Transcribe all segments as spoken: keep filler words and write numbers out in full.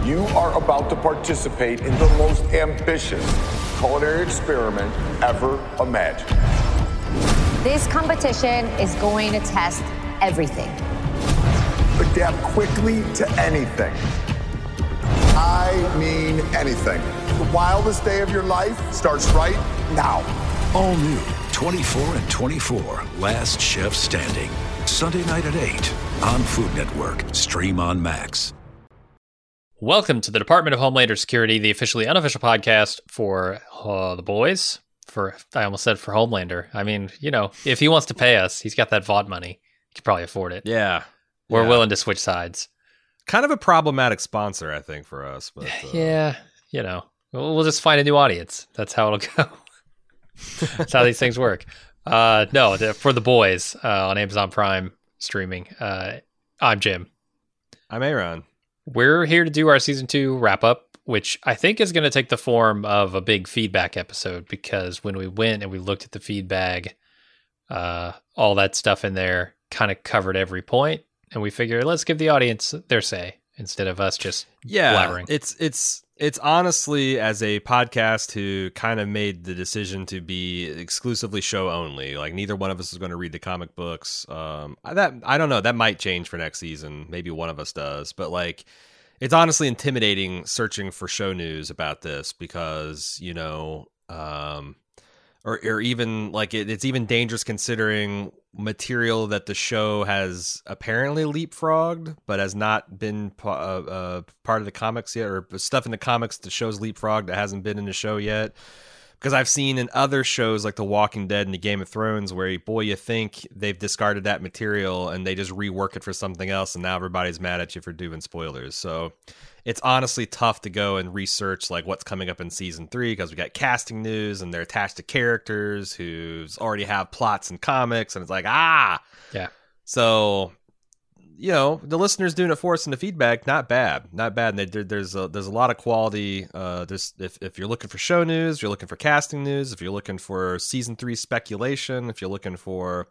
You are about to participate in the most ambitious culinary experiment ever imagined. This competition is going to test everything. Adapt quickly to anything. I mean anything. The wildest day of your life starts right now. All new twenty-four and twenty-four, Last Chef Standing. Sunday night at eight on Food Network. Stream on Max. Welcome to the Department of Homeland Security, the officially unofficial podcast for uh, the boys. For I almost said for Homelander. I mean, you know, if he wants to pay us, he's got that V O D money. He could probably afford it. Yeah. We're yeah. willing to switch sides. Kind of a problematic sponsor, I think, for us. But uh... yeah, you know, we'll, we'll just find a new audience. That's how it'll go. That's how these things work. Uh, no, the, for the boys uh, on Amazon Prime streaming. Uh, I'm Jim. I'm Aaron. We're here to do our season two wrap up, which I think is going to take the form of a big feedback episode, because when we went and we looked at the feedback, uh, all that stuff in there kind of covered every point, and we figured let's give the audience their say instead of us just yeah, blabbering. It's it's it's honestly, as a podcast who kind of made the decision to be exclusively show only, like neither one of us is going to read the comic books. Um, that I don't know. That might change for next season. Maybe one of us does, but like, it's honestly intimidating searching for show news about this because, you know, um, or or even like it, it's even dangerous considering material that the show has apparently leapfrogged, but has not been uh, uh, part of the comics yet, or stuff in the comics the show's leapfrogged that hasn't been in the show yet. Because I've seen in other shows like The Walking Dead and the Game of Thrones where, boy, you think they've discarded that material and they just rework it for something else, and now everybody's mad at you for doing spoilers. So it's honestly tough to go and research like what's coming up in season three, because we got casting news and they're attached to characters who already have plots in comics, and it's like, ah! Yeah. So, you know, the listeners doing it for us in the feedback, not bad, not bad. And there, there's a, there's a lot of quality. Uh, there's if if you're looking for show news, you're looking for casting news, if you're looking for season three speculation, if you're looking for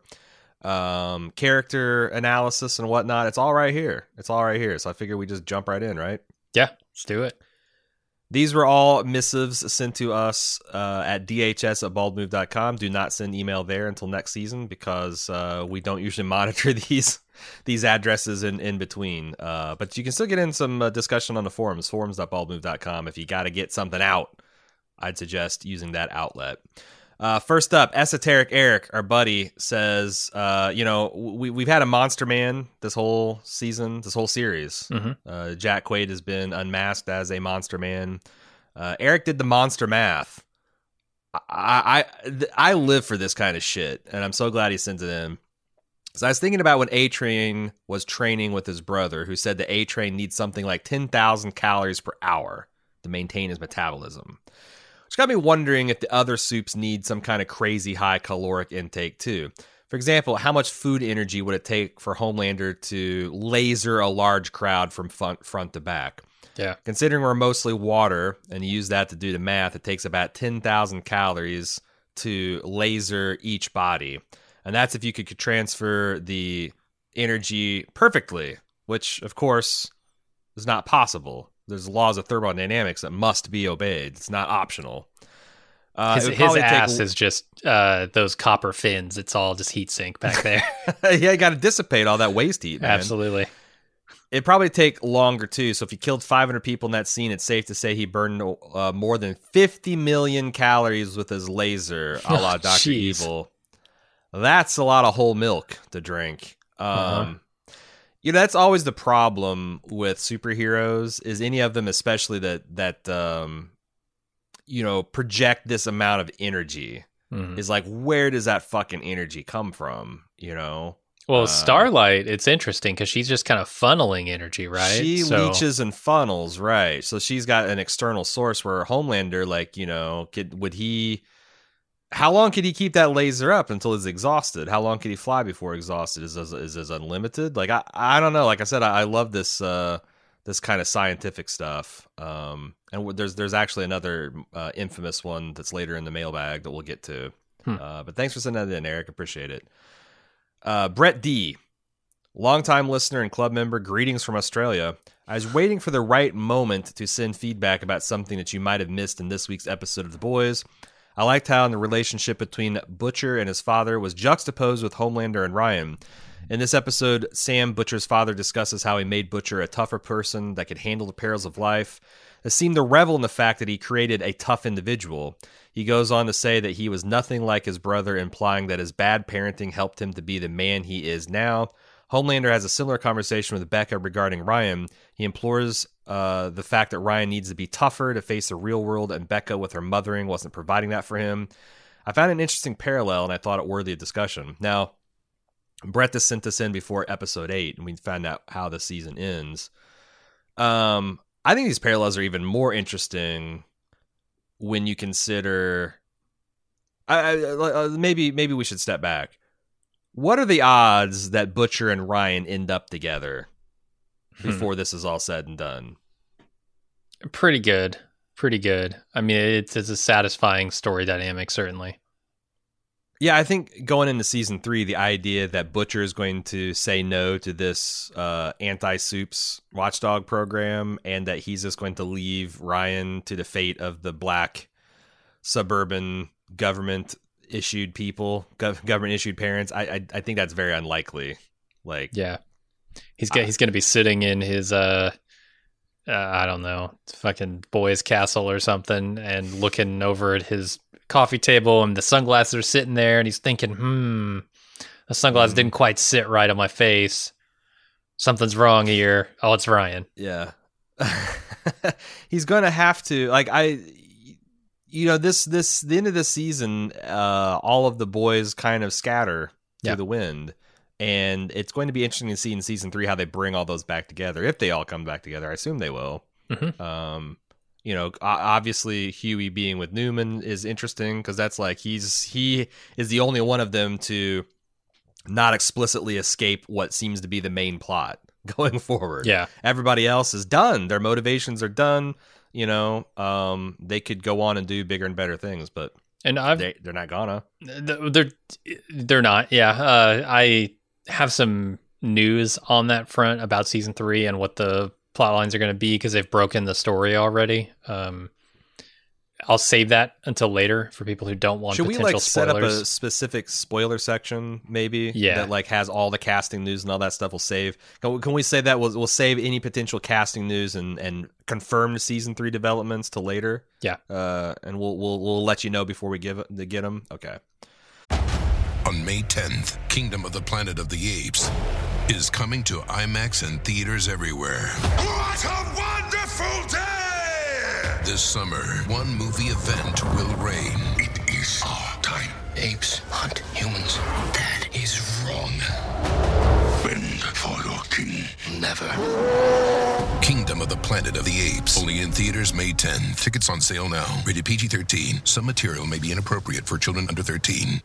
um, character analysis and whatnot, it's all right here. It's all right here. So I figure we just jump right in, right? Yeah, let's do it. These were all missives sent to us uh, at d h s at bald move dot com. Do not send email there until next season, because uh, we don't usually monitor these these addresses in, in between. Uh, but you can still get in some uh, discussion on the forums, forums dot bald move dot com. If you got to get something out, I'd suggest using that outlet. Uh, first up, Esoteric Eric, our buddy, says, uh, you know, we, we've had a Monster Man this whole season, this whole series. Mm-hmm. Uh, Jack Quaid has been unmasked as a Monster Man. Uh, Eric did the monster math. I, I I live for this kind of shit, and I'm so glad he sent it in. So I was thinking about when A-Train was training with his brother, who said that A-Train needs something like ten thousand calories per hour to maintain his metabolism. Which got me wondering if the other soups need some kind of crazy high caloric intake too. For example, how much food energy would it take for Homelander to laser a large crowd from front, front to back? Yeah. Considering we're mostly water, and you use that to do the math, it takes about ten thousand calories to laser each body. And that's if you could transfer the energy perfectly, which, of course, is not possible. There's laws of thermodynamics that must be obeyed. It's not optional. Uh, his his ass take... is just uh, those copper fins. It's all just heat sink back there. Yeah, you got to dissipate all that waste heat, man. Absolutely. It'd probably take longer, too. So if you killed five hundred people in that scene, it's safe to say he burned uh, more than fifty million calories with his laser, a la oh, Doctor geez. Evil. That's a lot of whole milk to drink. Um, uh-huh. You know, that's always the problem with superheroes, is any of them, especially that, that um, you know, project this amount of energy, mm-hmm. is like, where does that fucking energy come from, you know? Well, uh, Starlight, it's interesting because she's just kind of funneling energy, right? She so... leeches and funnels, right? So she's got an external source where Homelander, like, you know, could would he... How long could he keep that laser up until he's exhausted? How long could he fly before exhausted? Is is is, is unlimited? Like I, I don't know. Like I said, I, I love this uh, this kind of scientific stuff. Um, and there's there's actually another uh, infamous one that's later in the mailbag that we'll get to. Hmm. Uh, but thanks for sending that in, Eric. Appreciate it. Uh, Brett D. Longtime listener and club member, greetings from Australia. I was waiting for the right moment to send feedback about something that you might have missed in this week's episode of The Boys. I liked how the relationship between Butcher and his father was juxtaposed with Homelander and Ryan. In this episode, Sam, Butcher's father, discusses how he made Butcher a tougher person that could handle the perils of life. They seemed to revel in the fact that he created a tough individual. He goes on to say that he was nothing like his brother, implying that his bad parenting helped him to be the man he is now. Homelander has a similar conversation with Becca regarding Ryan. He implores uh, the fact that Ryan needs to be tougher to face the real world, and Becca, with her mothering, wasn't providing that for him. I found an interesting parallel, and I thought it worthy of discussion. Now, Brett just sent this in before episode eight, and we found out how the season ends. Um, I think these parallels are even more interesting when you consider... I, I, maybe maybe we should step back. What are the odds that Butcher and Ryan end up together before hmm. this is all said and done? Pretty good. Pretty good. I mean, it's, it's a satisfying story dynamic, certainly. Yeah, I think going into season three, the idea that Butcher is going to say no to this uh, anti-soups watchdog program and that he's just going to leave Ryan to the fate of the black suburban government issued people, gov- government issued parents. I, I I think that's very unlikely. Like, yeah, he's got, I, he's going to be sitting in his uh, uh, I don't know, fucking boys' castle or something, and looking over at his coffee table, and the sunglasses are sitting there, and he's thinking, hmm, the sunglasses mm. didn't quite sit right on my face. Something's wrong here. Oh, it's Ryan. Yeah, he's going to have to like I. You know, this this the end of the season, uh, all of the boys kind of scatter yeah. to the wind, and it's going to be interesting to see in season three how they bring all those back together. If they all come back together, I assume they will. Mm-hmm. Um, you know, obviously Huey being with Newman is interesting because that's like he's he is the only one of them to not explicitly escape what seems to be the main plot going forward. Yeah, everybody else is done. Their motivations are done. You know, um, they could go on and do bigger and better things, but and I've, they, they're not gonna. They're they're not. Yeah, uh, I have some news on that front about season three and what the plot lines are going to be because they've broken the story already. Um, I'll save that until later for people who don't want Should we potential like set spoilers. up a specific spoiler section, maybe? Yeah, that like has all the casting news and all that stuff. We'll save. Can, can we say that we'll we'll save any potential casting news and, and confirmed season three developments to later? Yeah, uh, and we'll we'll we'll let you know before we give to get them. Okay. On May tenth, Kingdom of the Planet of the Apes is coming to IMAX and theaters everywhere. What a wonderful day! This summer, one movie event will reign. It is our time. Apes hunt humans. That is wrong. Bend for your king. Never. Kingdom of the Planet of the Apes. Only in theaters May tenth. Tickets on sale now. Rated P G thirteen. Some material may be inappropriate for children under thirteen.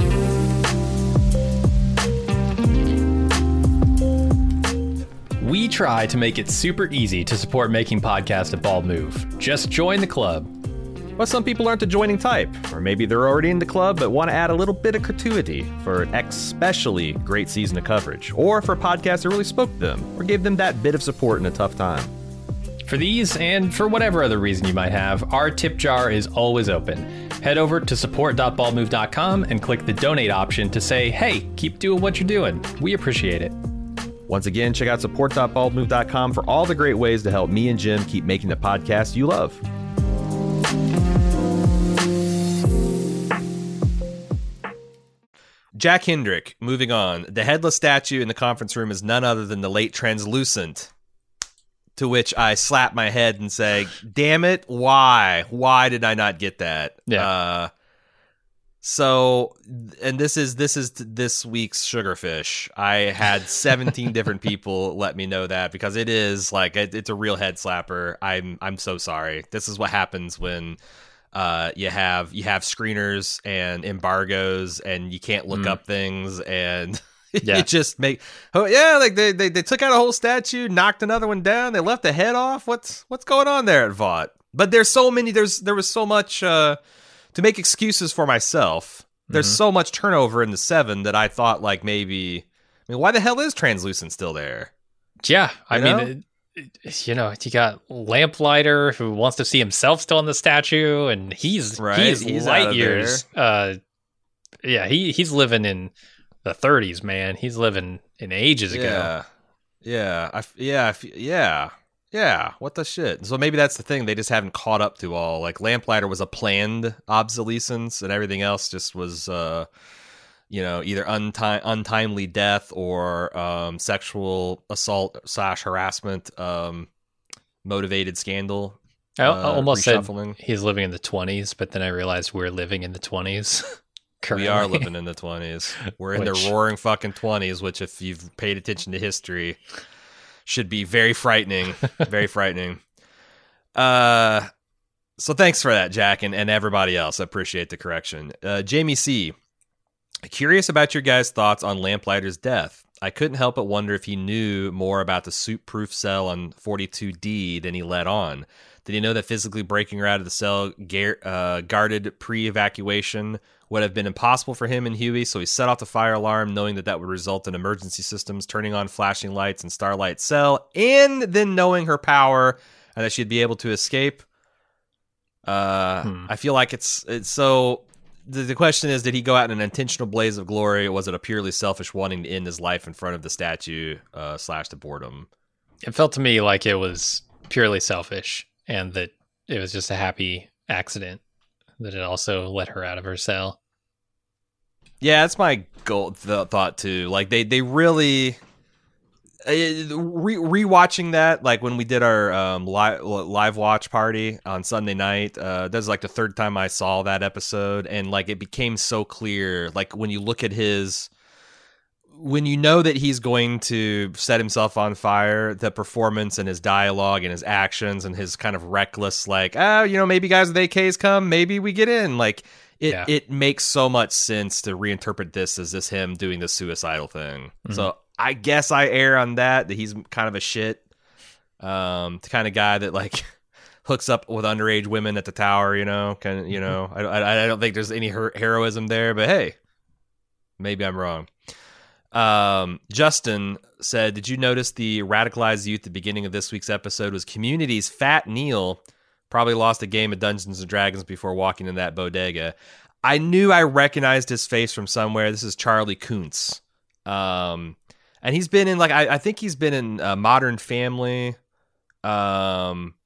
We try to make it super easy to support Making Podcast at Bald Move. Just join the club. But some people aren't the joining type, or maybe they're already in the club but want to add a little bit of gratuity for an especially great season of coverage, or for a podcast that really spoke to them, or gave them that bit of support in a tough time. For these, and for whatever other reason you might have, our tip jar is always open. Head over to support dot bald move dot com and click the donate option to say, hey, keep doing what you're doing. We appreciate it. Once again, check out support dot bald move dot com for all the great ways to help me and Jim keep making the podcast you love. Jack Hendrick, moving on. The headless statue in the conference room is none other than the late Translucent. To which I slap my head and say, damn it, why? Why did I not get that? Yeah. Uh, so, and this is this is this week's Sugarfish. I had seventeen different people let me know that because it is like it, it's a real head slapper. I'm I'm so sorry. This is what happens when uh, you have you have screeners and embargoes and you can't look mm. up things and yeah. it just make oh yeah like they, they they took out a whole statue, knocked another one down, they left the head off. What's what's going on there at Vought? But there's so many. There's there was so much. Uh, To make excuses for myself, there's mm-hmm. so much turnover in the seven that I thought like maybe I mean, why the hell is Translucent still there? Yeah, I You mean, know? it, it- you know, you got Lamplighter who wants to see himself still in the statue, and he's Right, he's, he's out light of years. Uh, yeah, he he's living in the thirties, man. He's living in ages ago. Yeah, yeah, I, f- yeah, I f- yeah, yeah. What the shit? So maybe that's the thing. They just haven't caught up to all. Like Lamplighter was a planned obsolescence, and everything else just was, uh, you know, either unti- untimely death or um, sexual assault slash harassment um, motivated scandal. I, I uh, almost said reshuffling. he's living in the twenties, but then I realized we're living in the twenties. We are living in the twenties. We're in Which- the roaring fucking twenties, which, if you've paid attention to history, should be very frightening. Very frightening. Uh, so thanks for that, Jack, and, and everybody else. I appreciate the correction. Uh, Jamie C. Curious about your guys' thoughts on Lamplighter's death. I couldn't help but wonder if he knew more about the soup-proof cell on forty-two D than he let on. Did he know that physically breaking her out of the cell gar- uh, guarded pre-evacuation would have been impossible for him and Huey, so he set off the fire alarm knowing that that would result in emergency systems turning on flashing lights in Starlight's cell, and then knowing her power and that she'd be able to escape? Uh, Hmm. I feel like it's it's so... The, the question is, did he go out in an intentional blaze of glory, or was it a purely selfish wanting to end his life in front of the statue uh, slash the boredom? It felt to me like it was purely selfish, and that it was just a happy accident that it also let her out of her cell. Yeah, that's my goal th- thought too. Like they they really uh, re- rewatching that, like when we did our um, live live watch party on Sunday night. Uh, that's like the third time I saw that episode, and like it became so clear. Like when you look at his, when you know that he's going to set himself on fire, the performance and his dialogue and his actions and his kind of reckless, like, oh, you know, maybe guys with A Ks come, maybe we get in. Like it, Yeah. it makes so much sense to reinterpret this as this him doing the suicidal thing. So I guess I err on that, that he's kind of a shit, um, the kind of guy that like hooks up with underage women at the tower, you know, kind of, you know, I, I, I don't think there's any her- heroism there, but hey, maybe I'm wrong. Um, Justin said, did you notice the radicalized youth at the beginning of this week's episode was Community's Fat Neil? Probably lost a game of Dungeons and Dragons before walking in that bodega. I knew I recognized his face from somewhere. This is Charlie Kuntz. Um, and he's been in like, I, I think he's been in uh, Modern Family. Um,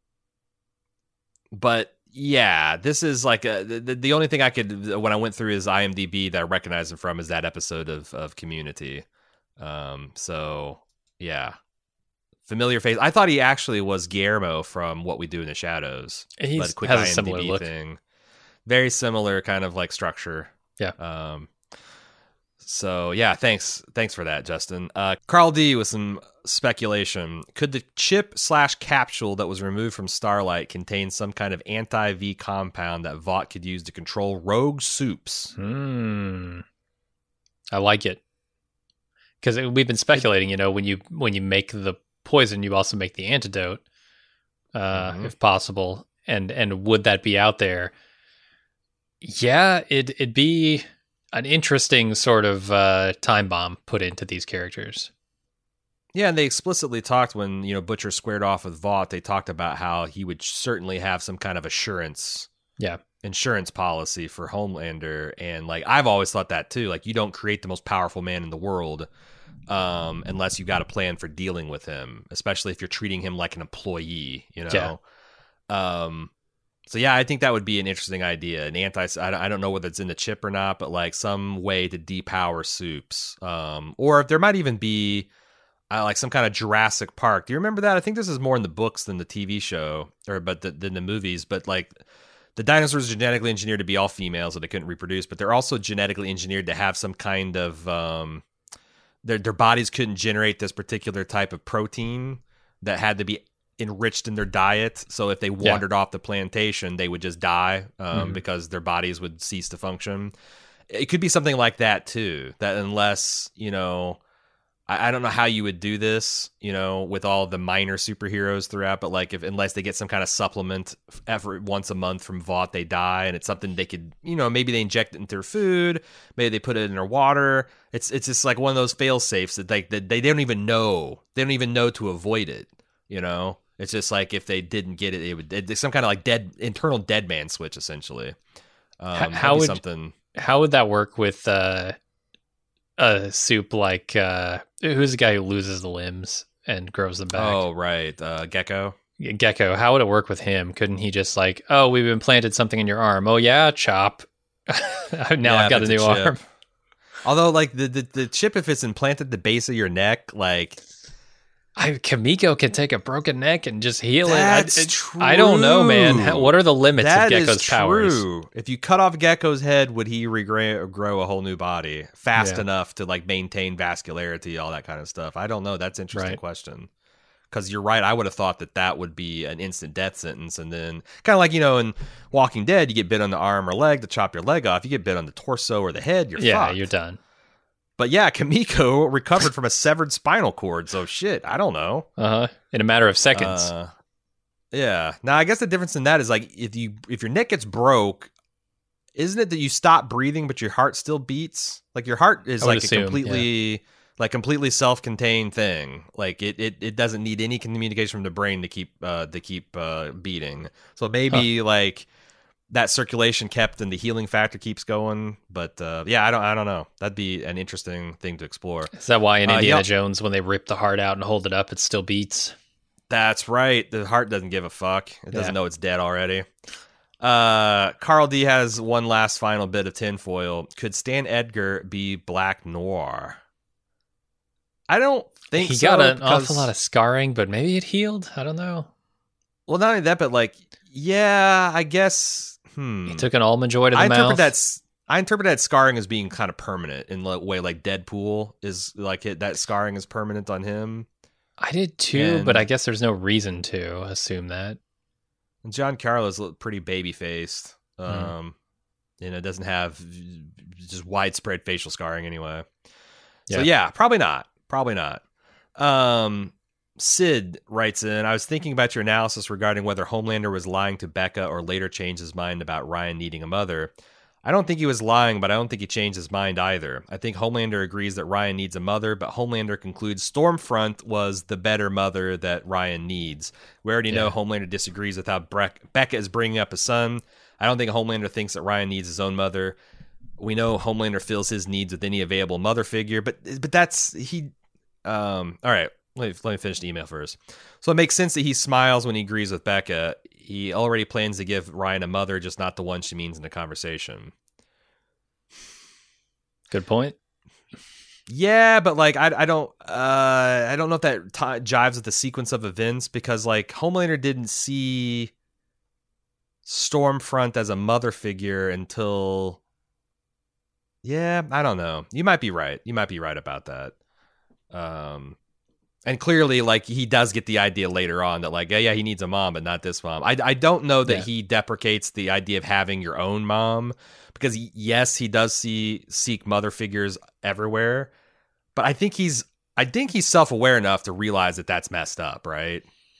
but yeah, this is like a, the, the only thing I could, when I went through his IMDb that I recognized him from is that episode of, of Community. Um, so yeah, familiar face. I thought he actually was Guillermo from What We Do in the Shadows. He but quick has a IMDb similar look. thing. Very similar kind of like structure. Yeah. Um, so yeah, thanks. Thanks for that, Justin. Uh, Carl D with some speculation. Could the chip slash capsule that was removed from Starlight contain some kind of anti-V compound that Vought could use to control rogue soups? Hmm. I like it. Because we've been speculating, you know, when you when you make the poison, you also make the antidote, uh, Mhm. if possible. And and would that be out there? Yeah, it, it'd be an interesting sort of uh, time bomb put into these characters. Yeah, and they explicitly talked when, you know, Butcher squared off with Vought, they talked about how he would certainly have some kind of assurance, Yeah. insurance policy for Homelander. And like, I've always thought that too. Like, you don't create the most powerful man in the world um, unless you got a plan for dealing with him, especially if you're treating him like an employee, you know? Yeah. Um, so yeah, I think that would be an interesting idea. An anti, I don't, I don't know whether it's in the chip or not, but like some way to depower soups. Um, or if there might even be uh, like some kind of Jurassic Park. Do you remember that? I think this is more in the books than the T V show, or but the, than the movies. But like the dinosaurs are genetically engineered to be all females, so they couldn't reproduce. But they're also genetically engineered to have some kind of um, their their bodies couldn't generate this particular type of protein that had to be enriched in their diet. So if they wandered off the plantation, they would just die um, Mhm. because their bodies would cease to function. It could be something like that too, that unless, you know, I, I don't know how you would do this, you know, with all the minor superheroes throughout, but like if unless they get some kind of supplement every once a month from Vought, they die, and it's something they could, you know, maybe they inject it into their food, maybe they put it in their water. It's it's just like one of those fail safes that like that they, they don't even know. They don't even know to avoid it, you know? It's just like if they didn't get it, it would it's some kind of like dead internal dead man switch essentially. Um, how would something how would that work with uh, a soup like uh, who's the guy who loses the limbs and grows them back? Oh right, uh, Gecko. Gecko. How would it work with him? Couldn't he just like, oh, we've implanted something in your arm? Oh yeah, chop. now Yeah, I've got a new chip. arm. Although like the, the the chip, if it's implanted at the base of your neck, like. I, Kamiko can take a broken neck and just heal That's it. I, it, true. I don't know, man. How, what are the limits That of is Gecko's powers? true. If you cut off Gecko's head, would he regrow grow a whole new body fast Yeah. enough to like maintain vascularity, all that kind of stuff? I don't know. That's an interesting Right. question. Because you're right. I would have thought that that would be an instant death sentence, and then kind of like you know in Walking Dead, you get bit on the arm or leg to chop your leg off. You get bit on the torso or the head, you're Yeah, fucked. you're done. But yeah, Kamiko recovered from a severed spinal cord. So shit, I don't know. Uh huh. In a matter of seconds. Uh, yeah. Now I guess the difference in that is like if you if your neck gets broke, isn't it that you stop breathing but your heart still beats? Like your heart is I would like assume, a completely like completely self-contained thing. Like it, it it doesn't need any communication from the brain to keep uh to keep uh beating. So maybe like that circulation kept and the healing factor keeps going. But uh, yeah, I don't I don't know. That'd be an interesting thing to explore. Is that why in Uh, Indiana yeah. Jones, when they rip the heart out and hold it up, it still beats? That's right. The heart doesn't give a fuck. It doesn't Yeah. know it's dead already. Uh, Carl D has one last final bit of tinfoil. Could Stan Edgar be Black Noir? I don't think He so. got an because- awful lot of scarring, but maybe it healed. I don't know. Well, not only that, but like, yeah, I guess. Hmm. He took an almond joy to the I mouth. interpret that. s- I interpret that scarring as being kind of permanent in the way like Deadpool is like it, that scarring is permanent on him. I did too, And- but I guess there's no reason to assume that. And John Carlos looked pretty baby faced. Um, Mm. you know, doesn't have just widespread facial scarring anyway. So Yeah. yeah, probably not. Probably not. Um, Sid writes in, I was thinking about your analysis regarding whether Homelander was lying to Becca or later changed his mind about Ryan needing a mother. I don't think he was lying, but I don't think he changed his mind either. I think Homelander agrees that Ryan needs a mother, but Homelander concludes Stormfront was the better mother that Ryan needs. We already know Yeah. Homelander disagrees with how Breck- Becca is bringing up a son. I don't think Homelander thinks that Ryan needs his own mother. We know Homelander fills his needs with any available mother figure, but but that's he. Um, all right, let me, let me finish the email first. So it makes sense that he smiles when he agrees with Becca. He already plans to give Ryan a mother, just not the one she means in the conversation. Good point. Yeah, but like I, I don't uh I don't know if that t- jives with the sequence of events because like Homelander didn't see Stormfront as a mother figure until yeah, I don't know. You might be right. You might be right about that. Um and clearly like he does get the idea later on that like yeah, yeah he needs a mom but not this mom. I I don't know that Yeah. he deprecates the idea of having your own mom because yes, he does see seek mother figures everywhere, but I think he's I think he's self-aware enough to realize that that's messed up, right?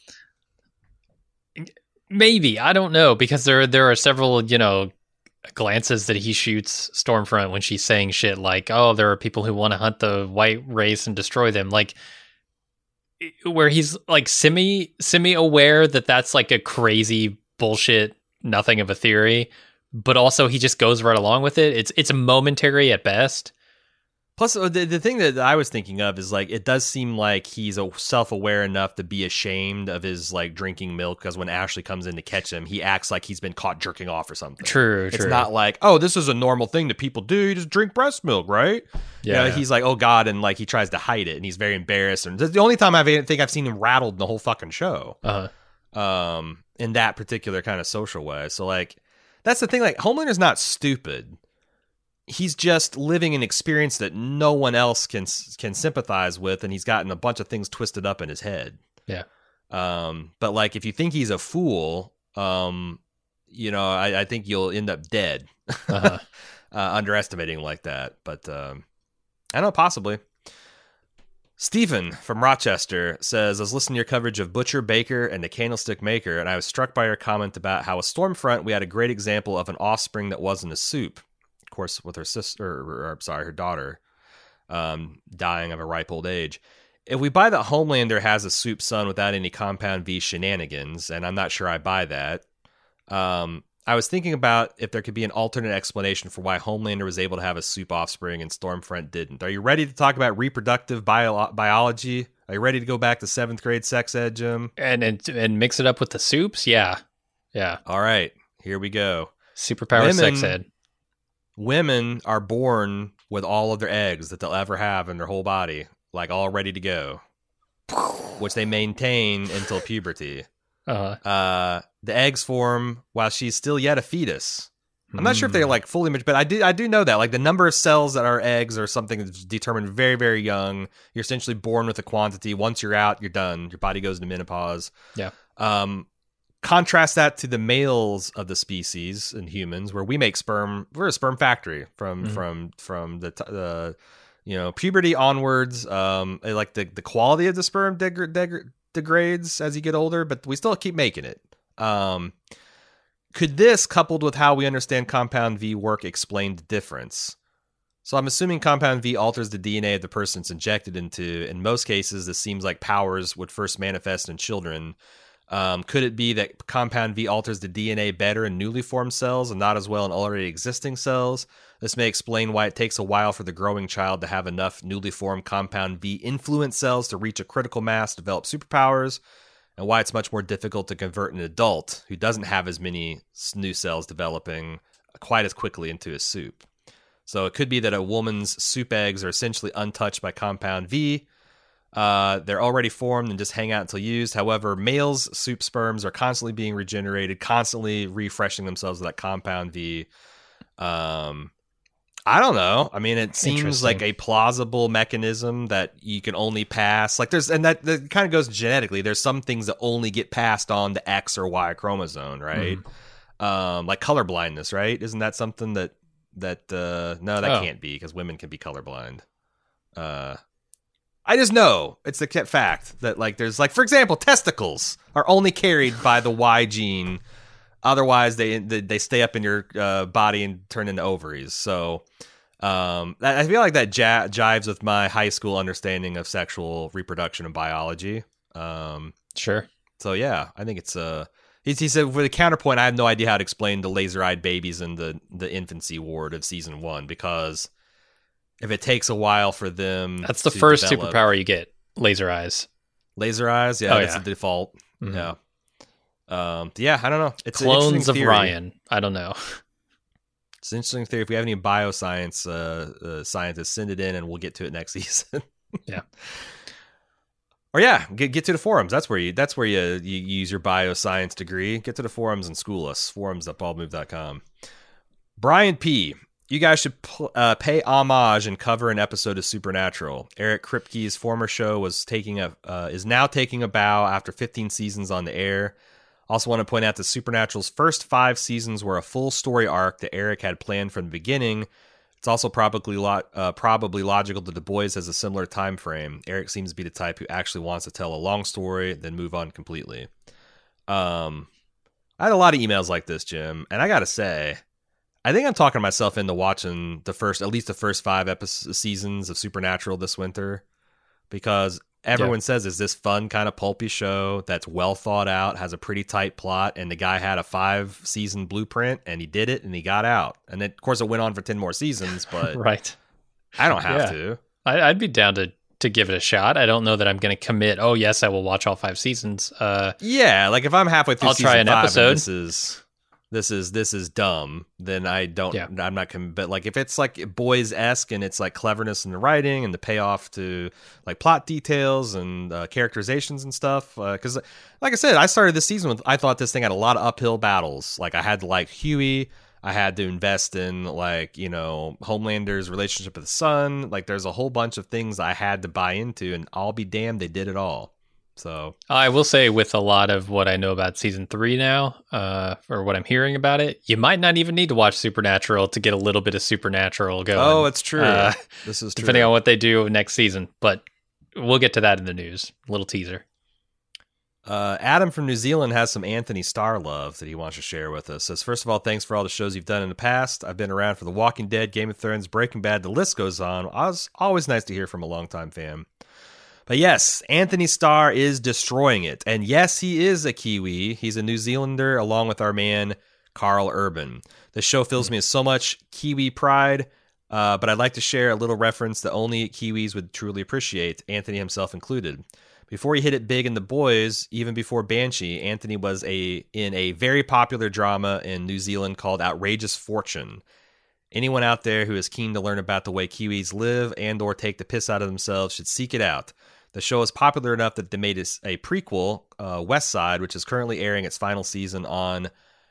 Maybe. I don't know, because there there are several, you know, glances that he shoots Stormfront when she's saying shit like, oh, there are people who want to hunt the white race and destroy them. Like, where he's like semi semi aware that that's like a crazy bullshit, nothing of a theory, but also he just goes right along with it. It's it's momentary at best. Plus, uh, the, the thing that I was thinking of is like it does seem like he's a- self-aware enough to be ashamed of his like drinking milk because when Ashley comes in to catch him, he acts like he's been caught jerking off or something. True, It's true. not like, oh, this is a normal thing that people do. You just drink breast milk, right? Yeah. You know, he's like, oh God, and like he tries to hide it, and he's very embarrassed. And that's the only time I've I think I've seen him rattled in the whole fucking show. Uh-huh. Um, in that particular kind of social way. So like, that's the thing. Like, Homelander's not stupid. He's just living an experience that no one else can can sympathize with, and he's gotten a bunch of things twisted up in his head. Yeah. Um, but like, if you think he's a fool, um, you know, I, I think you'll end up dead, Uh-huh. uh, underestimating him like that. But um, I don't know, possibly. Stephen from Rochester says, I was listening to your coverage of Butcher, Baker, and the Candlestick Maker, and I was struck by your comment about how a Stormfront, we had a great example of an offspring that wasn't a soup. Of course, with her sister, or, or sorry, her daughter, um, dying of a ripe old age. If we buy that Homelander has a soup son without any Compound V shenanigans, and I'm not sure I buy that, um, I was thinking about if there could be an alternate explanation for why Homelander was able to have a soup offspring and Stormfront didn't. Are you ready to talk about reproductive bio- biology? Are you ready to go back to seventh grade sex ed, Jim? And, and and mix it up with the soups? Yeah. Yeah. All right, here we go. Superpower women, sex ed. Women are born with all of their eggs that they'll ever have in their whole body, like all ready to go, which they maintain until puberty. Uh-huh. Uh, the eggs form while she's still yet a fetus. I'm not mm. sure if they're like fully mature, but I do I do know that like the number of cells that are eggs are something that's determined very, very young. You're essentially born with a quantity. Once you're out, you're done. Your body goes into menopause. Yeah. Um, contrast that to the males of the species in humans, where we make sperm. We're a sperm factory from mm. from from the the you know puberty onwards. Um, like the the quality of the sperm deg- deg- degrades as you get older, but we still keep making it. Um, could this, coupled with how we understand Compound V work, explain the difference? So I'm assuming Compound V alters the D N A of the person it's injected into. In most cases, this seems like powers would first manifest in children. Um, could it be that Compound V alters the D N A better in newly formed cells and not as well in already existing cells? This may explain why it takes a while for the growing child to have enough newly formed Compound V influence cells to reach a critical mass, develop superpowers, and why it's much more difficult to convert an adult who doesn't have as many new cells developing quite as quickly into a soup. So it could be that a woman's soup eggs are essentially untouched by Compound V. Uh, they're already formed and just hang out until used. However, males' soup sperms are constantly being regenerated, constantly refreshing themselves with that Compound V. Um, I don't know. I mean, it seems like a plausible mechanism that you can only pass. Like there's, and that, that kind of goes genetically. There's some things that only get passed on the X or Y chromosome, right? Mm. Um, like color blindness, right? Isn't that something that that uh, no, that oh. can't be because women can be colorblind. Uh, I just know it's the fact that like there's like for example, testicles are only carried by the Y gene. Otherwise, they they stay up in your uh, body and turn into ovaries. So um, I feel like that j- jives with my high school understanding of sexual reproduction and biology. Um, sure. So yeah, I think it's uh, he, he said for the counterpoint, I have no idea how to explain the laser-eyed babies in the the infancy ward of season one because if it takes a while for them, that's the to first develop, superpower you get. Laser eyes. Laser eyes. Yeah, oh, that's yeah. the default. Mm-hmm. Yeah. Um, yeah, I don't know. It's clones an of theory. Ryan. I don't know. It's an interesting theory. If we have any bioscience uh, uh, scientists, send it in, and we'll get to it next season. Yeah. Or yeah, get get to the forums. That's where you. That's where you, you use your bioscience degree. Get to the forums and school us. Forums dot bald move dot com. Brian P. You guys should pl- uh, pay homage and cover an episode of Supernatural. Eric Kripke's former show was taking a uh, is now taking a bow after fifteen seasons on the air. Also want to point out that Supernatural's first five seasons were a full story arc that Eric had planned from the beginning. It's also probably lo- uh, probably logical that The Boys has a similar time frame. Eric seems to be the type who actually wants to tell a long story, then move on completely. Um, I had a lot of emails like this, Jim, and I gotta say, I think I'm talking myself into watching the first, at least the first five episodes, seasons of Supernatural this winter, because everyone yeah. says it's this fun kind of pulpy show that's well thought out, has a pretty tight plot, and the guy had a five season blueprint and he did it and he got out. And then, of course, it went on for ten more seasons, but right. I don't have yeah. to. I, I'd be down to, to give it a shot. I don't know that I'm going to commit, oh, yes, I will watch all five seasons. Uh, yeah, like if I'm halfway through I'll season try an five episode. and this is... This is this is dumb. Then I don't. Yeah. I'm not. But like, if it's like Boys-esque and it's like cleverness in the writing and the payoff to like plot details and uh, characterizations and stuff. Because, uh, like I said, I started this season with I thought this thing had a lot of uphill battles. Like I had to like Huey. I had to invest in like you know Homelander's relationship with the son. Like there's a whole bunch of things I had to buy into, and I'll be damned they did it all. So I will say with a lot of what I know about season three now, uh, or what I'm hearing about it, you might not even need to watch Supernatural to get a little bit of Supernatural going. Oh, it's true. Uh, this is true. Depending on what they do next season. But we'll get to that in the news. A little teaser. Uh, Adam from New Zealand has some Anthony Starr love that he wants to share with us. Says, first of all, thanks for all the shows you've done in the past. I've been around for The Walking Dead, Game of Thrones, Breaking Bad. The list goes on. I was always nice to hear from a longtime fan. But yes, Anthony Starr is destroying it. And yes, he is a Kiwi. He's a New Zealander along with our man, Carl Urban. The show fills me with so much Kiwi pride, uh, but I'd like to share a little reference that only Kiwis would truly appreciate, Anthony himself included. Before he hit it big in The Boys, even before Banshee, Anthony was a in a very popular drama in New Zealand called Outrageous Fortune. Anyone out there who is keen to learn about the way Kiwis live and or take the piss out of themselves should seek it out. The show is popular enough that they made a prequel, uh, West Side, which is currently airing its final season on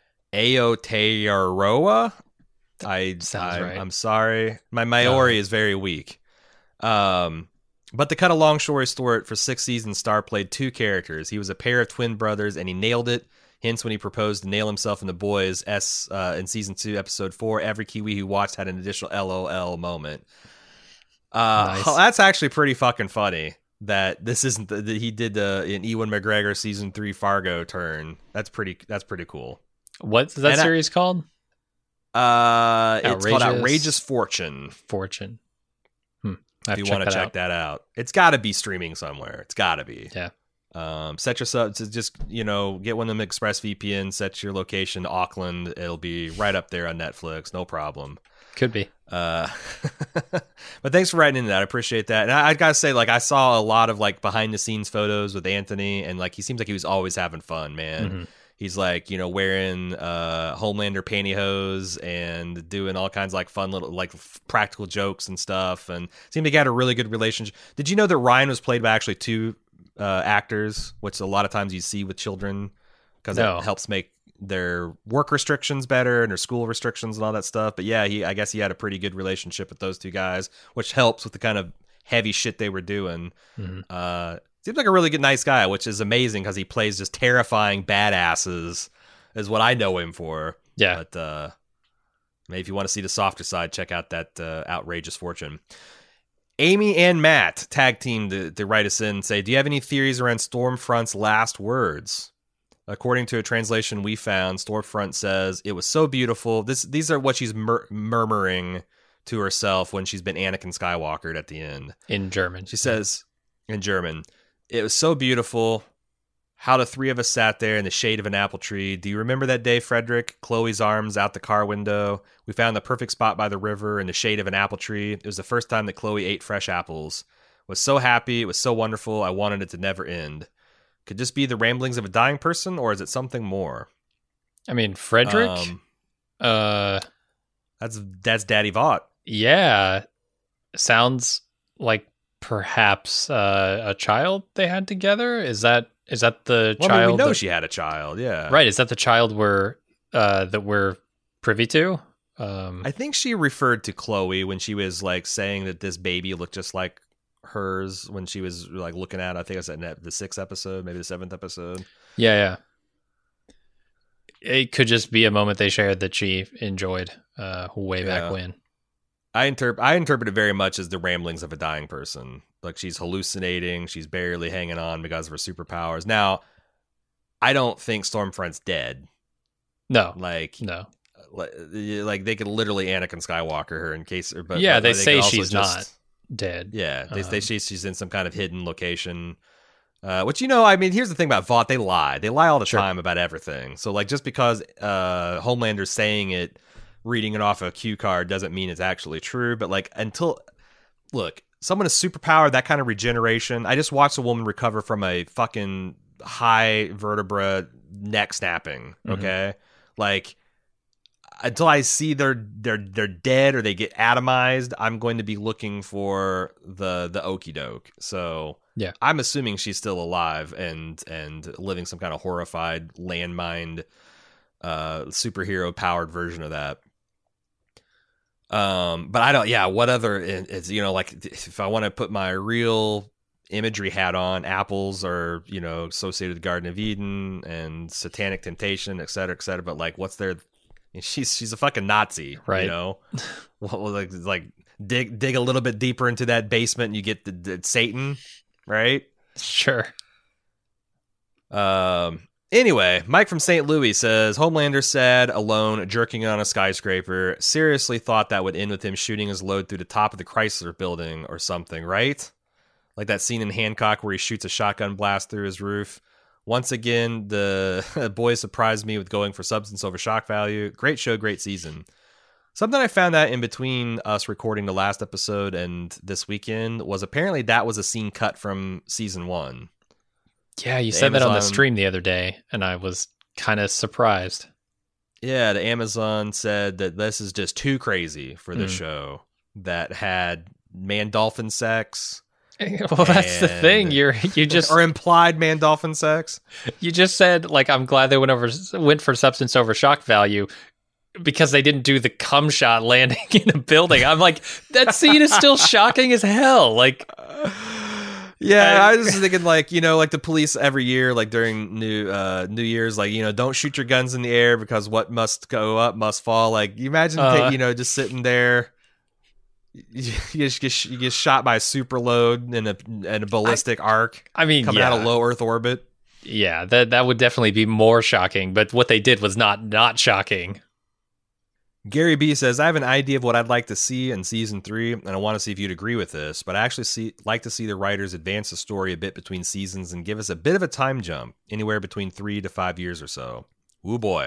Aotearoa. I, I right. I'm sorry, my Maori uh, is very weak. Um. But to cut a long story short, for six seasons, Starr played two characters. He was a pair of twin brothers, and he nailed it. Hence, when he proposed to nail himself in The Boys, S uh, in season two, episode four, every Kiwi who watched had an additional L O L moment. Uh, nice. That's actually pretty fucking funny. That this isn't the, that he did the an Ewan McGregor season three Fargo turn. That's pretty. That's pretty cool. What's that and series I, called? Uh, it's called Outrageous Fortune. Fortune. If you want to check out. that out, it's got to be streaming somewhere. It's got to be. Yeah. Um, set yourself to just, you know, get one of them Express V P N, set your location to Auckland. It'll be right up there on Netflix. No problem. Could be. Uh, but thanks for writing into that. I appreciate that. And I, I got to say, like, I saw a lot of like behind the scenes photos with Anthony, and like, he seems like he was always having fun, man. Mm-hmm. He's like, you know, wearing uh, Homelander pantyhose and doing all kinds of like fun little like f- practical jokes and stuff. And seemed to get a really good relationship. Did you know that Ryan was played by actually two uh, actors, which a lot of times you see with children because no. it helps make their work restrictions better and their school restrictions and all that stuff. But yeah, he I guess he had a pretty good relationship with those two guys, which helps with the kind of heavy shit they were doing. Mm-hmm. Uh Seems like a really good, nice guy, which is amazing because he plays just terrifying badasses, is what I know him for. Yeah. But uh, maybe if you want to see the softer side, check out that uh, Outrageous Fortune. Amy and Matt tag team to, to write us in and say, do you have any theories around Stormfront's last words? According to a translation we found, Stormfront says, it was so beautiful. This These are what she's mur- murmuring to herself when she's been Anakin Skywalkered at the end. In German. She says, in German, it was so beautiful how the three of us sat there in the shade of an apple tree. Do you remember that day, Frederick? Chloe's arms out the car window. We found the perfect spot by the river in the shade of an apple tree. It was the first time that Chloe ate fresh apples. Was so happy. It was so wonderful. I wanted it to never end. Could this be the ramblings of a dying person, or is it something more? I mean, Frederick? Um, uh, that's that's Daddy Vought. Yeah. Sounds like perhaps uh, a child they had together. Is that is that the well, child? I mean, we know that, she had a child. Yeah, right. Is that the child we're uh, that we're privy to? Um, I think she referred to Chloe when she was like saying that this baby looked just like hers when she was like looking at. I think it was at the sixth episode, maybe the seventh episode. Yeah, yeah. It could just be a moment they shared that she enjoyed uh, way yeah. back when. I interpret I interpret it very much as the ramblings of a dying person. Like she's hallucinating, she's barely hanging on because of her superpowers. Now, I don't think Stormfront's dead. No, like no, like, like they could literally Anakin Skywalker her in case. But yeah, but, they, they say she's just, not dead. Yeah, they um, say she's she's in some kind of hidden location. Uh, which, you know, I mean, here's the thing about Vought. They lie. They lie all the sure. time about everything. So, like, just because uh, Homelander's saying it, reading it off a cue card doesn't mean it's actually true. But, like, until... Look, someone is superpowered, that kind of regeneration. I just watched a woman recover from a fucking high vertebra neck snapping, okay? Mm-hmm. Like... Until I see they're they're they're dead or they get atomized, I'm going to be looking for the the okie doke. So yeah, I'm assuming she's still alive and and living some kind of horrified landmine, uh, superhero powered version of that. Um, but I don't. Yeah, what other? It's you know like if I want to put my real imagery hat on, apples are you know associated with the Garden of Eden and satanic temptation, et cetera, et cetera. But like, what's their She's she's a fucking Nazi, right? You know, well, like like dig dig a little bit deeper into that basement, and you get the, the Satan. right? Sure. Um. Anyway, Mike from Saint Louis says, Homelander sad, alone, jerking on a skyscraper. Seriously thought that would end with him shooting his load through the top of the Chrysler building or something, right? Like that scene in Hancock where he shoots a shotgun blast through his roof. Once again, the boys surprised me with going for substance over shock value. Great show, great season. Something I found out in between us recording the last episode and this weekend was apparently that was a scene cut from season one. Yeah, you the said Amazon, that on the stream the other day, and I was kind of surprised. Yeah, the Amazon said that this is just too crazy for the mm. show that had man-dolphin sex. Well, that's the thing. You're you just or implied man-dolphin sex. You just said, like, I'm glad they went over went for substance over shock value because they didn't do the cum shot landing in a building. I'm like, that scene is still shocking as hell. Like. Yeah, I was just thinking, like, you know, like the police every year, like during New uh, New Year's, like, you know, don't shoot your guns in the air because what must go up must fall. Like, you imagine, uh, take, you know, just sitting there, you, you, get, you get shot by a super load and a, and a ballistic I, arc. I mean, coming yeah. out of low Earth orbit. Yeah, that that would definitely be more shocking. But what they did was not not shocking. Gary B says, I have an idea of what I'd like to see in season three, and I want to see if you'd agree with this, but I actually see like to see the writers advance the story a bit between seasons and give us a bit of a time jump, anywhere between three to five years or so. Ooh boy.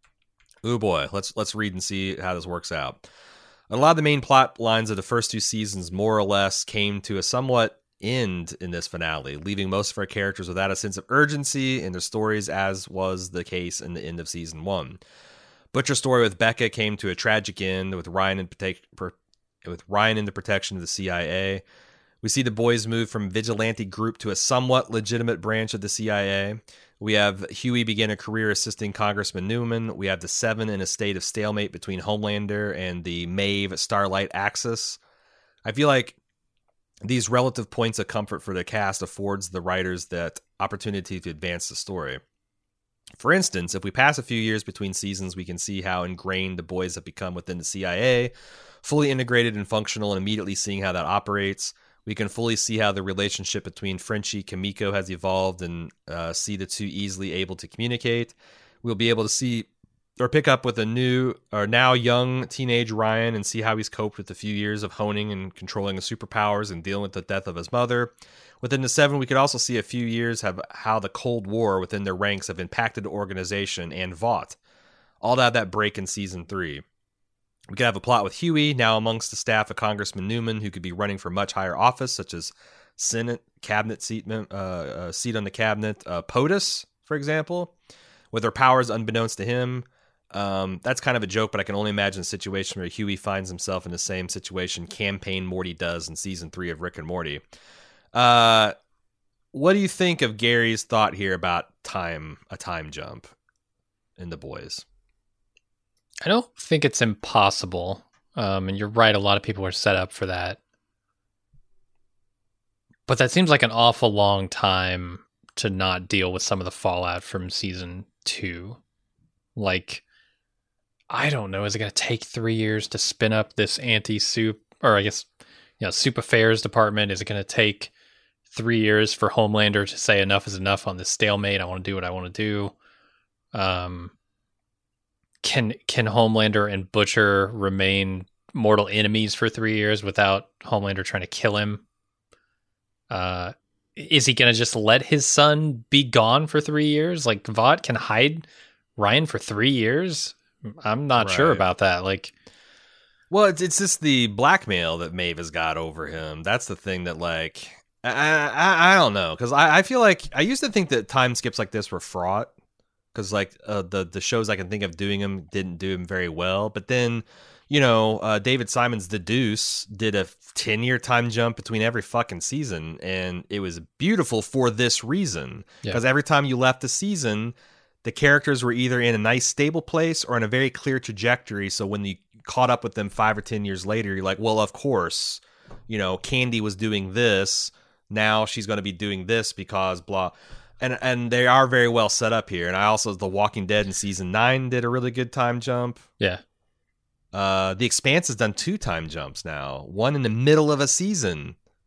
Ooh boy. Let's let's read and see how this works out. A lot of the main plot lines of the first two seasons more or less came to a somewhat end in this finale, leaving most of our characters without a sense of urgency in their stories, as was the case in the end of season one. Butcher's story with Becca came to a tragic end with Ryan in prote- per- with Ryan in the protection of the C I A. We see the boys move from vigilante group to a somewhat legitimate branch of the C I A. We have Huey begin a career assisting Congressman Newman. We have the Seven in a state of stalemate between Homelander and the Maeve Starlight axis. I feel like these relative points of comfort for the cast affords the writers that opportunity to advance the story. For instance, if we pass a few years between seasons, we can see how ingrained the boys have become within the C I A, fully integrated and functional, and immediately seeing how that operates. We can fully see how the relationship between Frenchie and Kimiko has evolved and uh, see the two easily able to communicate. We'll be able to see or pick up with a new or now young teenage Ryan and see how he's coped with a few years of honing and controlling his superpowers and dealing with the death of his mother. Within the Seven, we could also see a few years of how the Cold War within their ranks have impacted the organization and Vought. All to have that break in season three. We could have a plot with Huey, now amongst the staff of Congressman Newman, who could be running for much higher office, such as Senate, cabinet seat, uh, uh, seat on the cabinet, uh, POTUS, for example, with her powers unbeknownst to him. Um, that's kind of a joke, but I can only imagine a situation where Huey finds himself in the same situation campaign Morty does in season three of Rick and Morty. Uh, what do you think of Gary's thought here about time, a time jump in the boys? I don't think it's impossible. Um, and you're right. A lot of people are set up for that, but that seems like an awful long time to not deal with some of the fallout from season two. Like, I don't know. Is it going to take three years to spin up this anti-soup, or I guess, you know, soup affairs department? Is it going to take three years for Homelander to say enough is enough on this stalemate? I want to do what I want to do. Um, can can Homelander and Butcher remain mortal enemies for three years without Homelander trying to kill him? Uh, is he going to just let his son be gone for three years? Like, Vought can hide Ryan for three years? I'm not right. sure about that. Like, well, it's it's just the blackmail that Maeve has got over him. That's the thing that, like, I I, I don't know, because I, I feel like I used to think that time skips like this were fraught, because like uh, the the shows I can think of doing them didn't do them very well. But then, you know, uh, David Simon's The Deuce did a ten year time jump between every fucking season, and it was beautiful for this reason, because yeah. every time you left the season, the characters were either in a nice stable place or in a very clear trajectory. So when you caught up with them five or ten years later, you're like, well, of course, you know, Candy was doing this. Now she's going to be doing this because blah. And and they are very well set up here. And I also, The Walking Dead in season nine did a really good time jump. Yeah. Uh, The Expanse has done two time jumps now. One in the middle of a season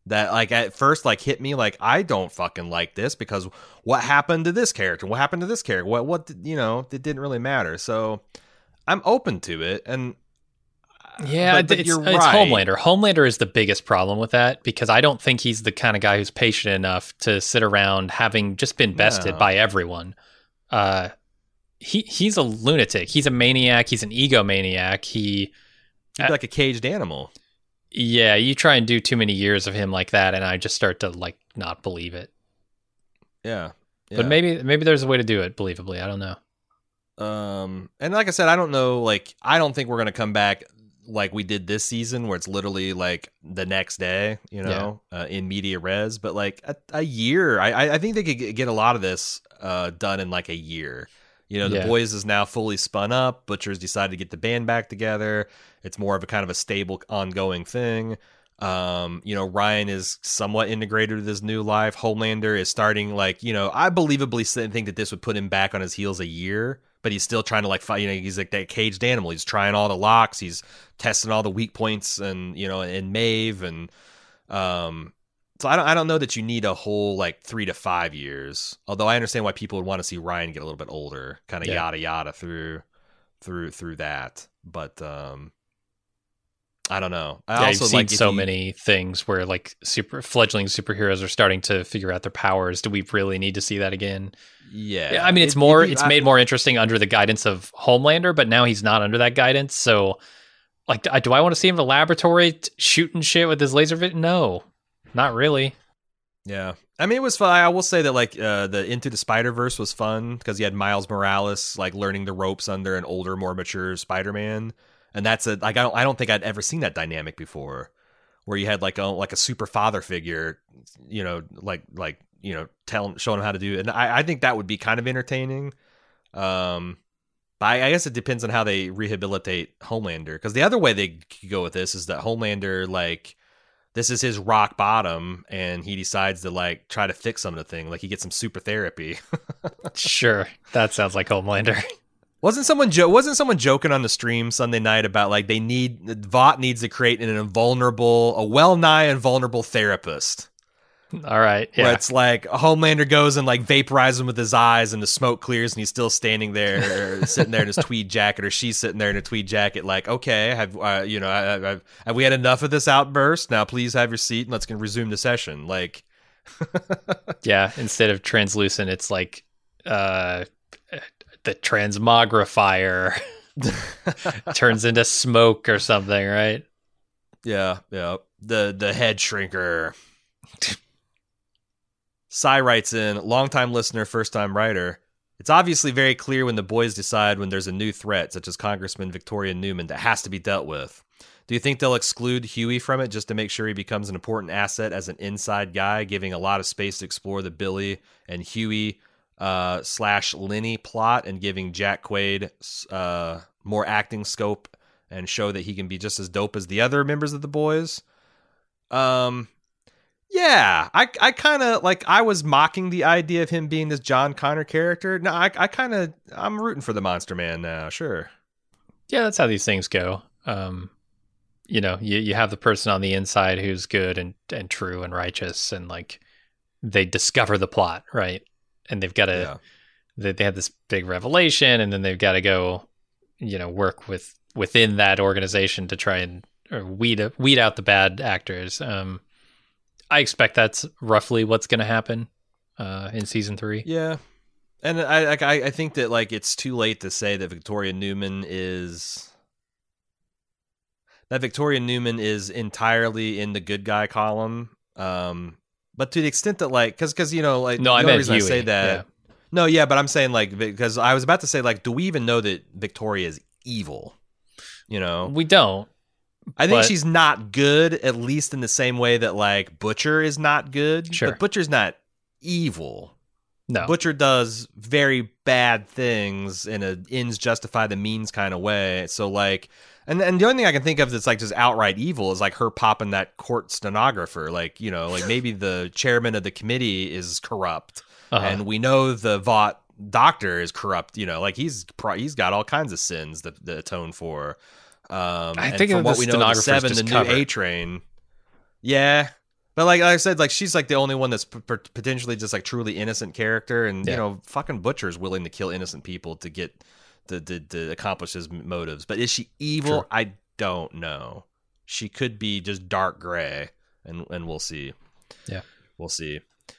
that like at first like hit me like I don't fucking like this because what happened to this character? What happened to this character? What what did, you know, it didn't really matter. So I'm open to it, and yeah, but, but it's, you're it's right. Homelander. Homelander is the biggest problem with that because I don't think he's the kind of guy who's patient enough to sit around having just been bested No. by everyone. Uh, he he's a lunatic. He's a maniac. He's an egomaniac. He, He'd be like a caged animal. yeah, you try and do too many years of him like that, and I just start to like not believe it. Yeah. yeah. But maybe maybe there's a way to do it believably. I don't know. Um, and like I said, I don't know. Like, I don't think we're gonna come back like we did this season, where it's literally like the next day, you know, yeah. uh, in media res. But like a, a year, I I think they could get a lot of this uh, done in like a year. You know, the yeah. Boys is now fully spun up. Butcher's decided to get the band back together. It's more of a kind of a stable, ongoing thing. Um, you know, Ryan is somewhat integrated with his new life. Homelander is starting, like, you know, I believably think that this would put him back on his heels a year, but he's still trying to, like, fight. You know, he's like that caged animal. He's trying all the locks. He's testing all the weak points, and you know, in Maeve, and um. So I don't, I don't know that you need a whole like three to five years. Although I understand why people would want to see Ryan get a little bit older, kind of yeah. yada yada through, through through that. But um, I don't know. I yeah, also you've seen like so you, many things where like super fledgling superheroes are starting to figure out their powers. Do we really need to see that again? Yeah, yeah I mean, it's it, more. it, it's I, made more interesting under the guidance of Homelander, but now he's not under that guidance. So, like, do I, do I want to see him in the laboratory t- shooting shit with his laser vision? No. Not really. Yeah. I mean, it was fun. I will say that, like, uh, the Into the Spider-Verse was fun because you had Miles Morales, like, learning the ropes under an older, more mature Spider-Man. And that's a, like, I don't, I don't think I'd ever seen that dynamic before, where you had, like, a, like a super father figure, you know, like, like, you know, telling, showing him how to do it. And I, I think that would be kind of entertaining. Um, but I, I guess it depends on how they rehabilitate Homelander. Because the other way they could go with this is that Homelander, like, this is his rock bottom, and he decides to like try to fix some of the thing. Like he gets some super therapy. Sure, that sounds like Homelander. Wasn't someone jo- wasn't someone joking on the stream Sunday night about like they need Vought needs to create an invulnerable, a well nigh invulnerable therapist. All right, yeah. Where it's like Homelander goes and like vaporizes him with his eyes, and the smoke clears, and he's still standing there, or sitting there in his tweed jacket, or she's sitting there in a tweed jacket. Like, okay, have uh, you know, I, I, have we had enough of this outburst? Now, please have your seat, and let's resume the session. Like, yeah. Instead of translucent, it's like uh, the transmogrifier turns into smoke or something, right? Yeah, yeah. The the head shrinker. Cy writes in, longtime listener, first-time writer. It's obviously very clear when the Boys decide when there's a new threat, such as Congressman Victoria Newman, that has to be dealt with. Do you think they'll exclude Huey from it just to make sure he becomes an important asset as an inside guy, giving a lot of space to explore the Billy and Huey uh, slash Lenny plot, and giving Jack Quaid uh, more acting scope and show that he can be just as dope as the other members of the Boys? Um... Yeah, I I kind of like I was mocking the idea of him being this John Connor character. No, I I kind of I'm rooting for the Monster Man now. Sure. Yeah, that's how these things go. Um, you know, you you have the person on the inside who's good and and true and righteous, and like they discover the plot, right? And they've got to yeah. they they have this big revelation, and then they've got to go, you know, work with within that organization to try and or weed weed out the bad actors. Um. I expect that's roughly what's going to happen uh, in season three. Yeah, and I, I I think that like it's too late to say that Victoria Newman is that Victoria Newman is entirely in the good guy column. Um, but to the extent that like because because you know like no, the I only meant reason Huey. I say that Yeah. no yeah, but I'm saying like because I was about to say like do we even know that Victoria is evil? You know, we don't. I think but, she's not good, at least in the same way that like Butcher is not good. Sure. But Butcher's not evil. No. Butcher does very bad things in a ends justify the means kind of way. So like, and and the only thing I can think of that's like just outright evil is like her popping that court stenographer. Like, you know, like maybe the chairman of the committee is corrupt, uh-huh. and we know the Vought doctor is corrupt. You know, like he's he's got all kinds of sins that, that atone for. Um, I and think from of what the we know, the stenographer's seven, just the covered. new A Train. Yeah. But like I said, like she's like the only one that's p- p- potentially just like truly innocent character, and Yeah. you know, fucking Butcher's willing to kill innocent people to get to, to, to accomplish his motives. But is she evil? True. I don't know. She could be just dark gray, and and we'll see. Yeah, we'll see.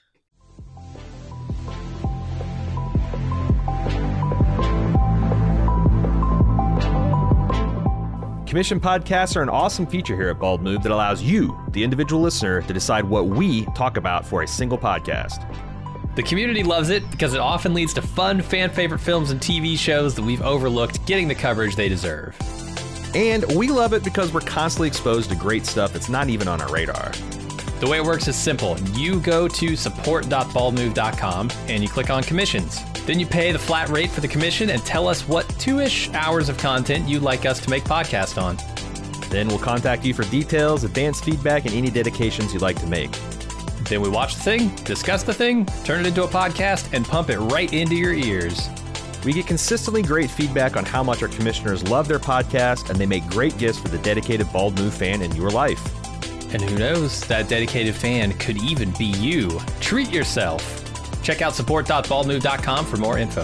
Commission podcasts are an awesome feature here at Bald Move that allows you, the individual listener, to decide what we talk about for a single podcast. The community loves it because it often leads to fun, fan-favorite films and T V shows that we've overlooked getting the coverage they deserve. And we love it because we're constantly exposed to great stuff that's not even on our radar. The way it works is simple. You go to support dot bald move dot com and you click on commissions. Then you pay the flat rate for the commission and tell us what two-ish hours of content you'd like us to make podcast on. Then we'll contact you for details, advanced feedback, and any dedications you'd like to make. Then we watch the thing, discuss the thing, turn it into a podcast, and pump it right into your ears. We get consistently great feedback on how much our commissioners love their podcast, and they make great gifts for the dedicated Bald Move fan in your life. And who knows, that dedicated fan could even be you. Treat yourself. Check out support dot bald move dot com for more info.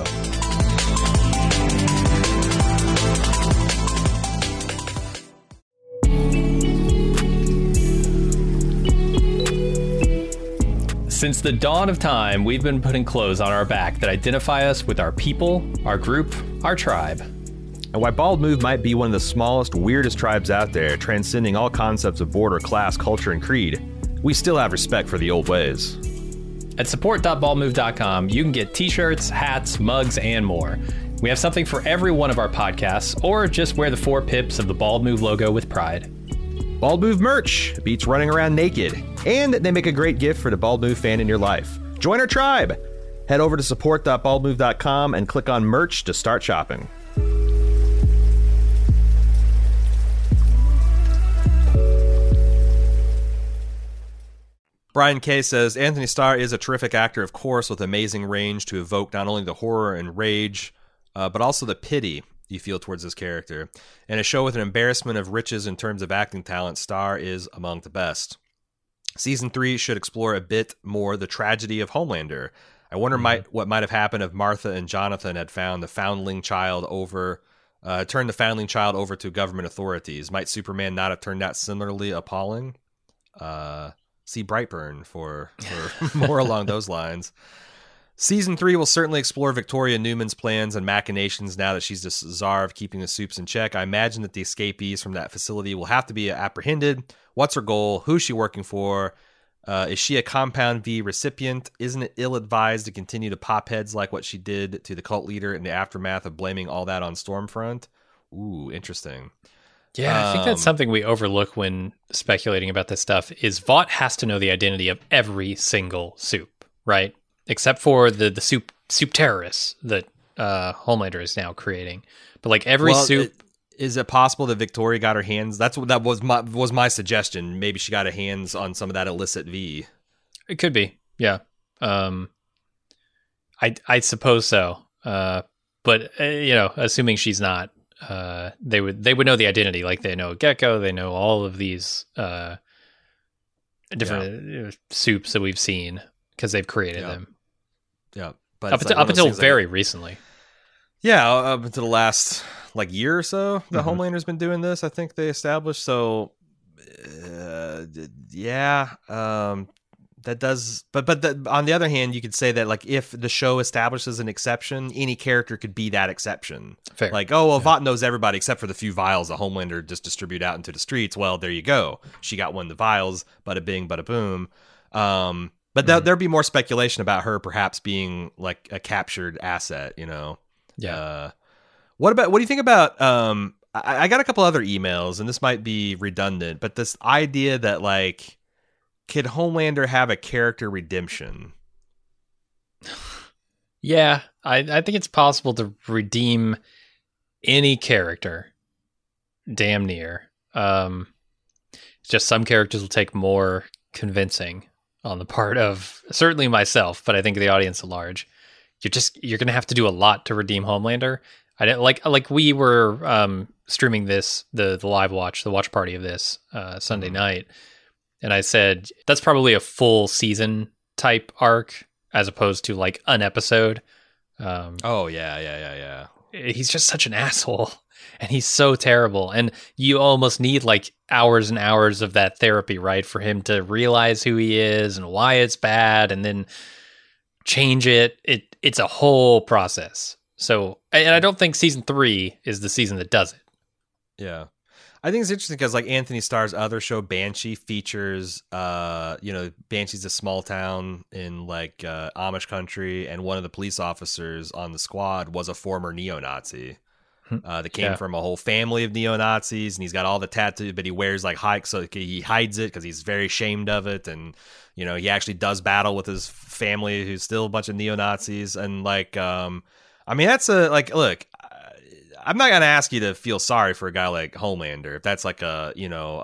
Since the dawn of time, we've been putting clothes on our back that identify us with our people, our group, our tribe. And while Bald Move might be one of the smallest, weirdest tribes out there, transcending all concepts of border, class, culture, and creed, we still have respect for the old ways. At support dot bald move dot com, you can get t-shirts, hats, mugs, and more. We have something for every one of our podcasts, or just wear the four pips of the Bald Move logo with pride. Bald Move merch beats running around naked, and they make a great gift for the Bald Move fan in your life. Join our tribe! Head over to support dot bald move dot com and click on merch to start shopping. Brian K. says, Anthony Starr is a terrific actor, of course, with amazing range to evoke not only the horror and rage, uh, but also the pity you feel towards his character. In a show with an embarrassment of riches in terms of acting talent, Starr is among the best. Season three should explore a bit more the tragedy of Homelander. I wonder mm-hmm. might what might have happened if Martha and Jonathan had found the foundling child over, uh, turned the foundling child over to government authorities. Might Superman not have turned out similarly appalling? Uh... See Brightburn for, for more along those lines. Season three will certainly explore Victoria Newman's plans and machinations now that she's the czar of keeping the soups in check. I imagine that the escapees from that facility will have to be apprehended. What's her goal? Who's she working for? Uh, is she a Compound V recipient? Isn't it ill-advised to continue to pop heads like what she did to the cult leader in the aftermath of blaming all that on Stormfront? Ooh, interesting. Yeah, I think that's something we overlook when speculating about this stuff is Vought has to know the identity of every single soup, right? Except for the, the soup soup terrorists that uh, Homelander is now creating. But like every well, soup... It, is it possible that Victoria got her hands... That's what that was my was my suggestion. Maybe she got her hands on some of that illicit V. It could be, yeah. Um, I I suppose so. Uh, but, uh, you know, assuming she's not, uh they would they would know the identity, like they know Gecko, they know all of these uh different yeah. soups that we've seen because they've created yeah. them yeah but up, like until, up until very like, recently yeah up until the last like year or so the mm-hmm. Homelander's been doing this. I think they established, so uh, yeah um that does, but but the, on the other hand, you could say that like if the show establishes an exception, any character could be that exception. Fair. Like, oh well, yeah. Vought knows everybody except for the few vials the Homelander just distribute out into the streets. Well, there you go. She got one of the vials. Bada bing, bada boom. Um, but mm-hmm. th- there'd be more speculation about her perhaps being like a captured asset. You know. Yeah. Uh, what about what do you think about? Um, I, I got a couple other emails, and this might be redundant, but this idea that like. Could Homelander have a character redemption? Yeah, I, I think it's possible to redeem any character, damn near. Um, it's just some characters will take more convincing on the part of certainly myself, but I think the audience at large. You're just you're gonna have to do a lot to redeem Homelander. I didn't like like we were um, streaming this the the live watch the watch party of this uh, Sunday mm-hmm. night. and I said that's probably a full season type arc as opposed to like an episode. Um, oh yeah, yeah, yeah, yeah. He's just such an asshole, and he's so terrible. And you almost need like hours and hours of that therapy, right, for him to realize who he is and why it's bad, and then change it. It it's a whole process. So, and I don't think season three is the season that does it. Yeah. I think it's interesting because like Anthony Starr's other show, Banshee, features, uh, you know, Banshee's a small town in like uh, Amish country, and one of the police officers on the squad was a former neo-Nazi uh, that came Yeah. from a whole family of neo-Nazis, and he's got all the tattoos, but he wears like high, so he hides it because he's very ashamed of it, and you know, he actually does battle with his family, who's still a bunch of neo-Nazis, and like, um, I mean, that's a like, look. I'm not gonna ask you to feel sorry for a guy like Homelander if that's like a you know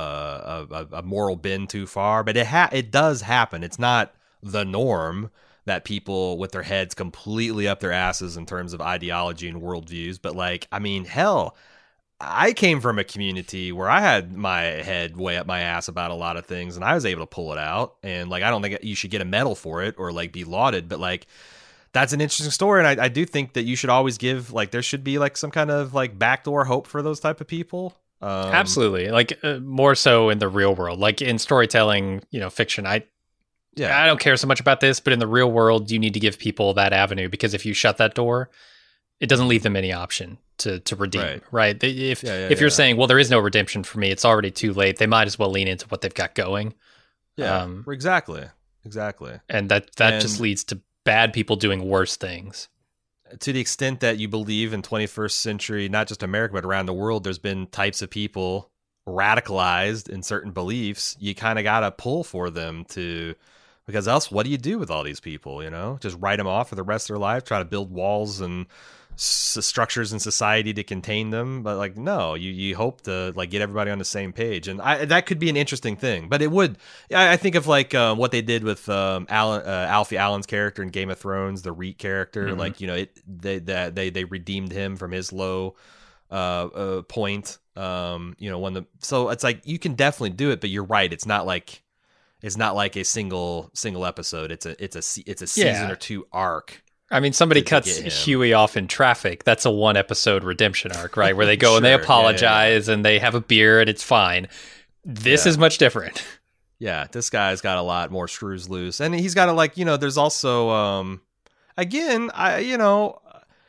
a a, a moral bend too far, but it ha- it does happen. It's not the norm that people with their heads completely up their asses in terms of ideology and worldviews. But like, I mean, hell, I came from a community where I had my head way up my ass about a lot of things, and I was able to pull it out. And like, I don't think you should get a medal for it or like be lauded, but like. That's an interesting story, and I, I do think that you should always give like there should be like some kind of like backdoor hope for those type of people. Um, Absolutely, like uh, more so in the real world, like in storytelling, you know, fiction. I yeah, I don't care so much about this, but in the real world, you need to give people that avenue because if you shut that door, it doesn't leave them any option to to redeem. Right? right? They, if yeah, yeah, if you're yeah. saying, well, there is no redemption for me, it's already too late. They might as well lean into what they've got going. Yeah, um, exactly, exactly, and that that and, just leads to bad people doing worse things. To the extent that you believe in twenty-first century, not just America, but around the world, there's been types of people radicalized in certain beliefs. You kind of got to pull for them to, because else, what do you do with all these people? You know, just write them off for the rest of their life, try to build walls and s- structures in society to contain them. But like, no, you, you hope to like get everybody on the same page. And I, that could be an interesting thing, but it would, I, I think of like um, what they did with um, Alan, uh, Alfie Allen's character in Game of Thrones, the Reet character, Mm-hmm. like, you know, it, they, that they, they redeemed him from his low uh, uh, point. Um, you know, when the, so it's like, you can definitely do it, but you're right. It's not like, it's not like a single, single episode. It's a, it's a, se- it's a season Yeah. or two arc. I mean, somebody to- to cuts get him. Huey off in traffic. That's a one episode redemption arc, right? Where they go and they Sure, yeah, apologize and they have a beer and it's fine. This Yeah. is much different. Yeah, this guy's got a lot more screws loose, and he's got to like, you know, there's also, um, again, I, you know,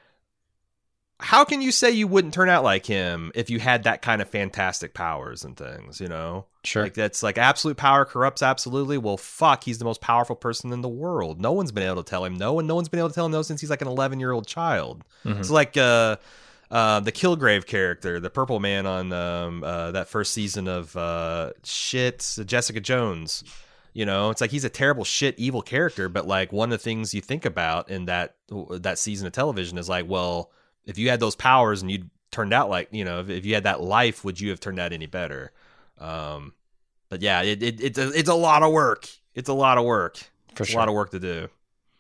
how can you say you wouldn't turn out like him if you had that kind of fantastic powers and things, you know? Sure. Like that's like absolute power corrupts absolutely. Well, fuck, he's the most powerful person in the world. No one's been able to tell him no, and no one's been able to tell him no since he's like an eleven year old child. Mhm. It's like uh, uh, the Kilgrave character, the Purple Man on um, uh, that first season of uh, shit, Jessica Jones. You know, it's like he's a terrible shit evil character, but like one of the things you think about in that that season of television is like, well, if you had those powers and you turned out like, you know, if, if you had that life, would you have turned out any better? Um, but yeah, it, it, it's a, it's a lot of work. It's a lot of work. For it's sure. a lot of work to do.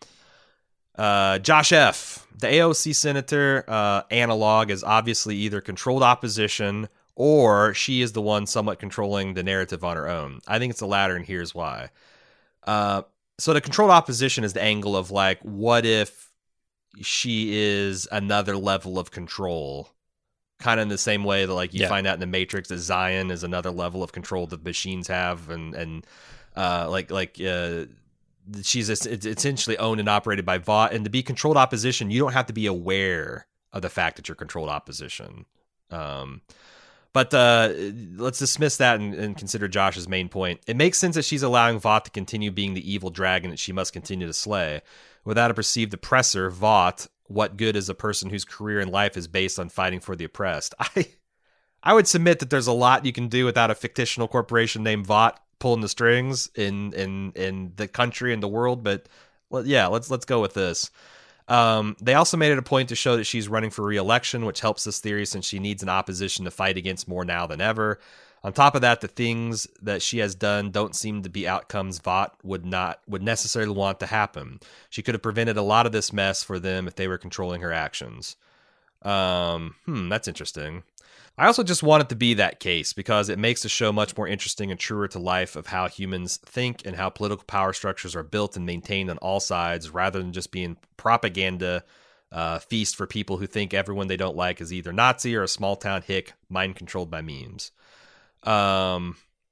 Uh, Josh F., the A O C senator uh, analog is obviously either controlled opposition or she is the one somewhat controlling the narrative on her own. I think it's the latter, and here's why. Uh, so the controlled opposition is the angle of like, what if she is another level of control, kind of in the same way that like you Yeah. find out in the Matrix that Zion is another level of control that machines have, and and uh, like like uh, she's es- it's essentially owned and operated by Vought. And to be controlled opposition, you don't have to be aware of the fact that you're controlled opposition. Um, but uh, let's dismiss that and, and consider Josh's main point. It makes sense that she's allowing Vought to continue being the evil dragon that she must continue to slay. Without a perceived oppressor, Vought, what good is a person whose career in life is based on fighting for the oppressed? I I would submit that there's a lot you can do without a fictional corporation named Vought pulling the strings in in in the country and the world, but well, yeah, let's let's go with this. Um, they also made it a point to show that she's running for re-election, which helps this theory since she needs an opposition to fight against more now than ever. On top of that, the things that she has done don't seem to be outcomes Vought would not would necessarily want to happen. She could have prevented a lot of this mess for them if they were controlling her actions. Um, hmm, that's interesting. I also just want it to be that case because it makes the show much more interesting and truer to life of how humans think and how political power structures are built and maintained on all sides rather than just being propaganda uh, feast for people who think everyone they don't like is either Nazi or a small town hick mind controlled by memes. Um,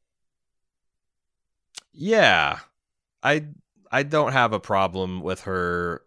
yeah, I I don't have a problem with her,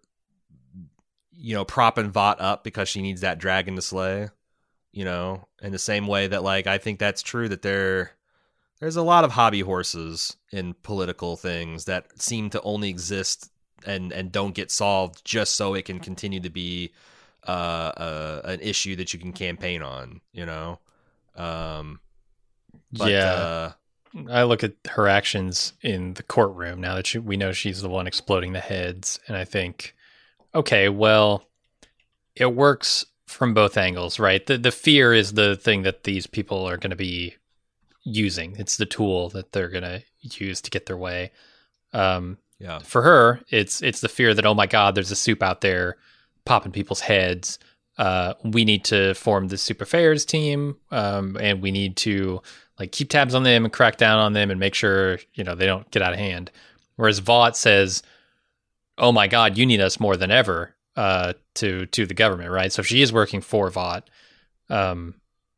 you know, propping Vought up because she needs that dragon to slay. You know, in the same way that, like, I think that's true that there, there's a lot of hobby horses in political things that seem to only exist and, and don't get solved just so it can continue to be uh, uh, an issue that you can campaign on, you know? Um, but, yeah. Uh, I look at her actions in the courtroom now that she, we know she's the one exploding the heads. And I think, okay, well, it works from both angles, right? The the fear is the thing that these people are going to be using. It's the tool that they're going to use to get their way. Um, yeah. For her, it's it's the fear that, oh my God, there's a soup out there popping people's heads. Uh, we need to form the soup affairs team, um, and we need to like keep tabs on them and crack down on them and make sure, you know, they don't get out of hand. Whereas Vought says, oh my God, you need us more than ever. Uh, to to the government, right? So if she is working for Vought, um,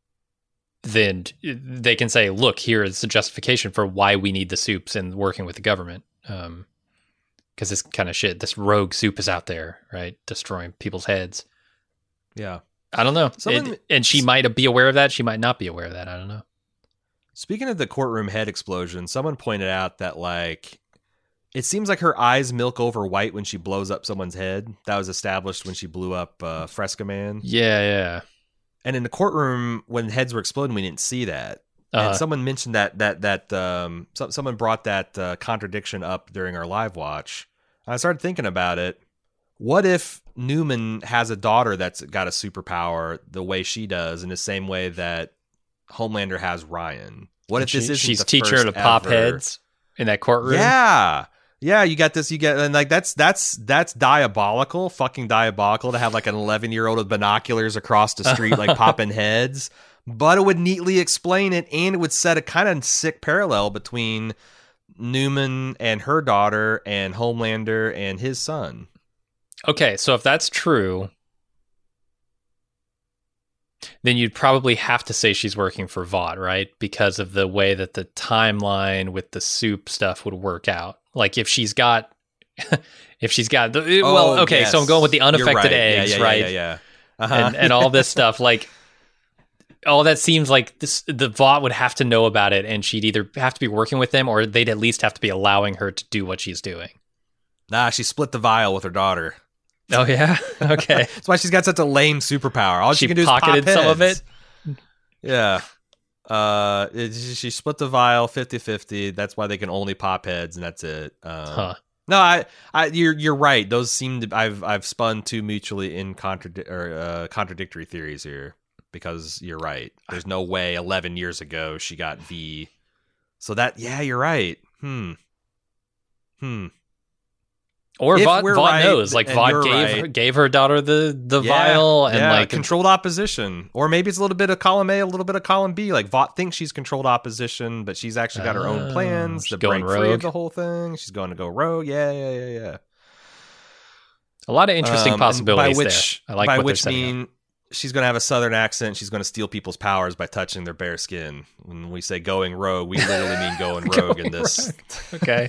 then they can say, look, here is the justification for why we need the soups and working with the government. Um, because this kind of shit, this rogue soup is out there, right? Destroying people's heads. Yeah. I don't know. Someone, it, and she might be aware of that. She might not be aware of that. I don't know. Speaking of the courtroom head explosion, someone pointed out that, like, it seems like her eyes milk over white when she blows up someone's head. That was established when she blew up uh, Fresca Man. Yeah, yeah. And in the courtroom, when heads were exploding, we didn't see that. Uh-huh. And someone mentioned that that that um, so, someone brought that uh, contradiction up during our live watch. I started thinking about it. What if Newman has a daughter that's got a superpower the way she does, in the same way that Homelander has Ryan? What if she, this isn't she's the teaching first her to pop ever... heads in that courtroom? Yeah. Yeah, you got this, you get, and like, that's, that's, that's diabolical, fucking diabolical to have like an eleven year old with binoculars across the street, like popping heads, but it would neatly explain it. And it would set a kind of sick parallel between Newman and her daughter and Homelander and his son. Okay. So if that's true, then you'd probably have to say she's working for Vought, right? Because of the way that the timeline with the soup stuff would work out. Like if she's got, if she's got, the, oh, well, okay, yes. so I'm going with the unaffected right. eggs, yeah, yeah, right? Yeah, yeah, yeah. Uh-huh. And, and all this stuff, like, all that seems like this, the Vought would have to know about it, and she'd either have to be working with them, or they'd at least have to be allowing her to do what she's doing. Nah, she split the vial with her daughter. Oh yeah, okay. That's why she's got such a lame superpower. All she, she can do is pop pocketed heads. some of it. Yeah. Uh, it, she split the vial fifty-fifty. That's why they can only pop heads, and that's it. Um, huh. No, I, I, you're you're right. Those seem to. I've I've spun two mutually in contradi- or uh, contradictory theories here, because you're right. There's no way eleven years ago she got V. So that, yeah, you're right. Hmm. Hmm. Or If Vought, we're Vought right, knows, like and Vought you're gave right. her, gave her daughter the the Yeah, vial, and yeah, like controlled opposition, or maybe it's a little bit of column A, a little bit of column B. Like Vought thinks she's controlled opposition, but she's actually got her own Oh, plans she's to break going free of rogue. the whole thing. She's going to go rogue. Yeah, yeah, yeah, yeah. a lot of interesting Um, and possibilities by which, there. I like by what which they're setting mean up. she's going to have a southern accent. She's going to steal people's powers by touching their bare skin. When we say going rogue, we literally mean going rogue in this. Okay.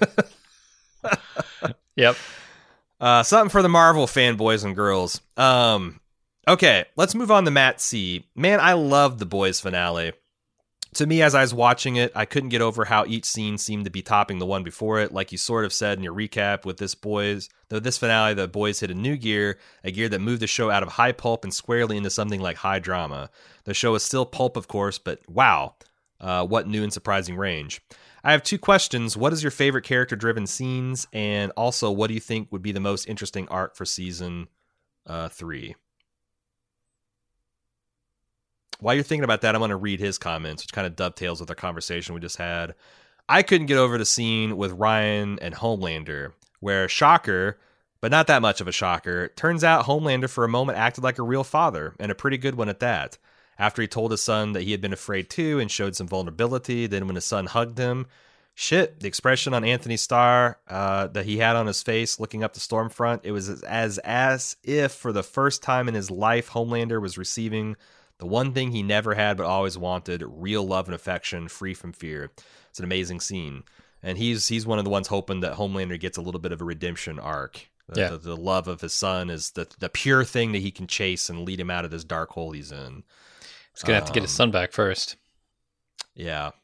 Yep. Uh, something for the Marvel fanboys and girls. Um, okay, let's move on to Matt C. Man, I loved the Boys finale. To me, as I was watching it, I couldn't get over how each scene seemed to be topping the one before it. Like you sort of said in your recap with this Boys, though this finale, the Boys hit a new gear, a gear that moved the show out of high pulp and squarely into something like high drama. The show is still pulp, of course, but wow, uh, what new and surprising range. I have two questions. What is your favorite character-driven scenes? And also, what do you think would be the most interesting arc for season uh, three? While you're thinking about that, I'm going to read his comments, which kind of dovetails with our conversation we just had. I couldn't get over the scene with Ryan and Homelander, where, shocker, But not that much of a shocker. Turns out Homelander for a moment acted like a real father, and a pretty good one at that. After he told his son that he had been afraid too and showed some vulnerability, then when his son hugged him, shit, the expression on Anthony Starr uh, that he had on his face looking up the Stormfront, it was as, as as if for the first time in his life, Homelander was receiving the one thing he never had but always wanted, real love and affection, free from fear. It's an amazing scene. And he's he's one of the ones hoping that Homelander gets a little bit of a redemption arc. The, yeah. the, the love of his son is the the pure thing that he can chase and lead him out of this dark hole he's in. He's gonna have to get his son back first. Yeah,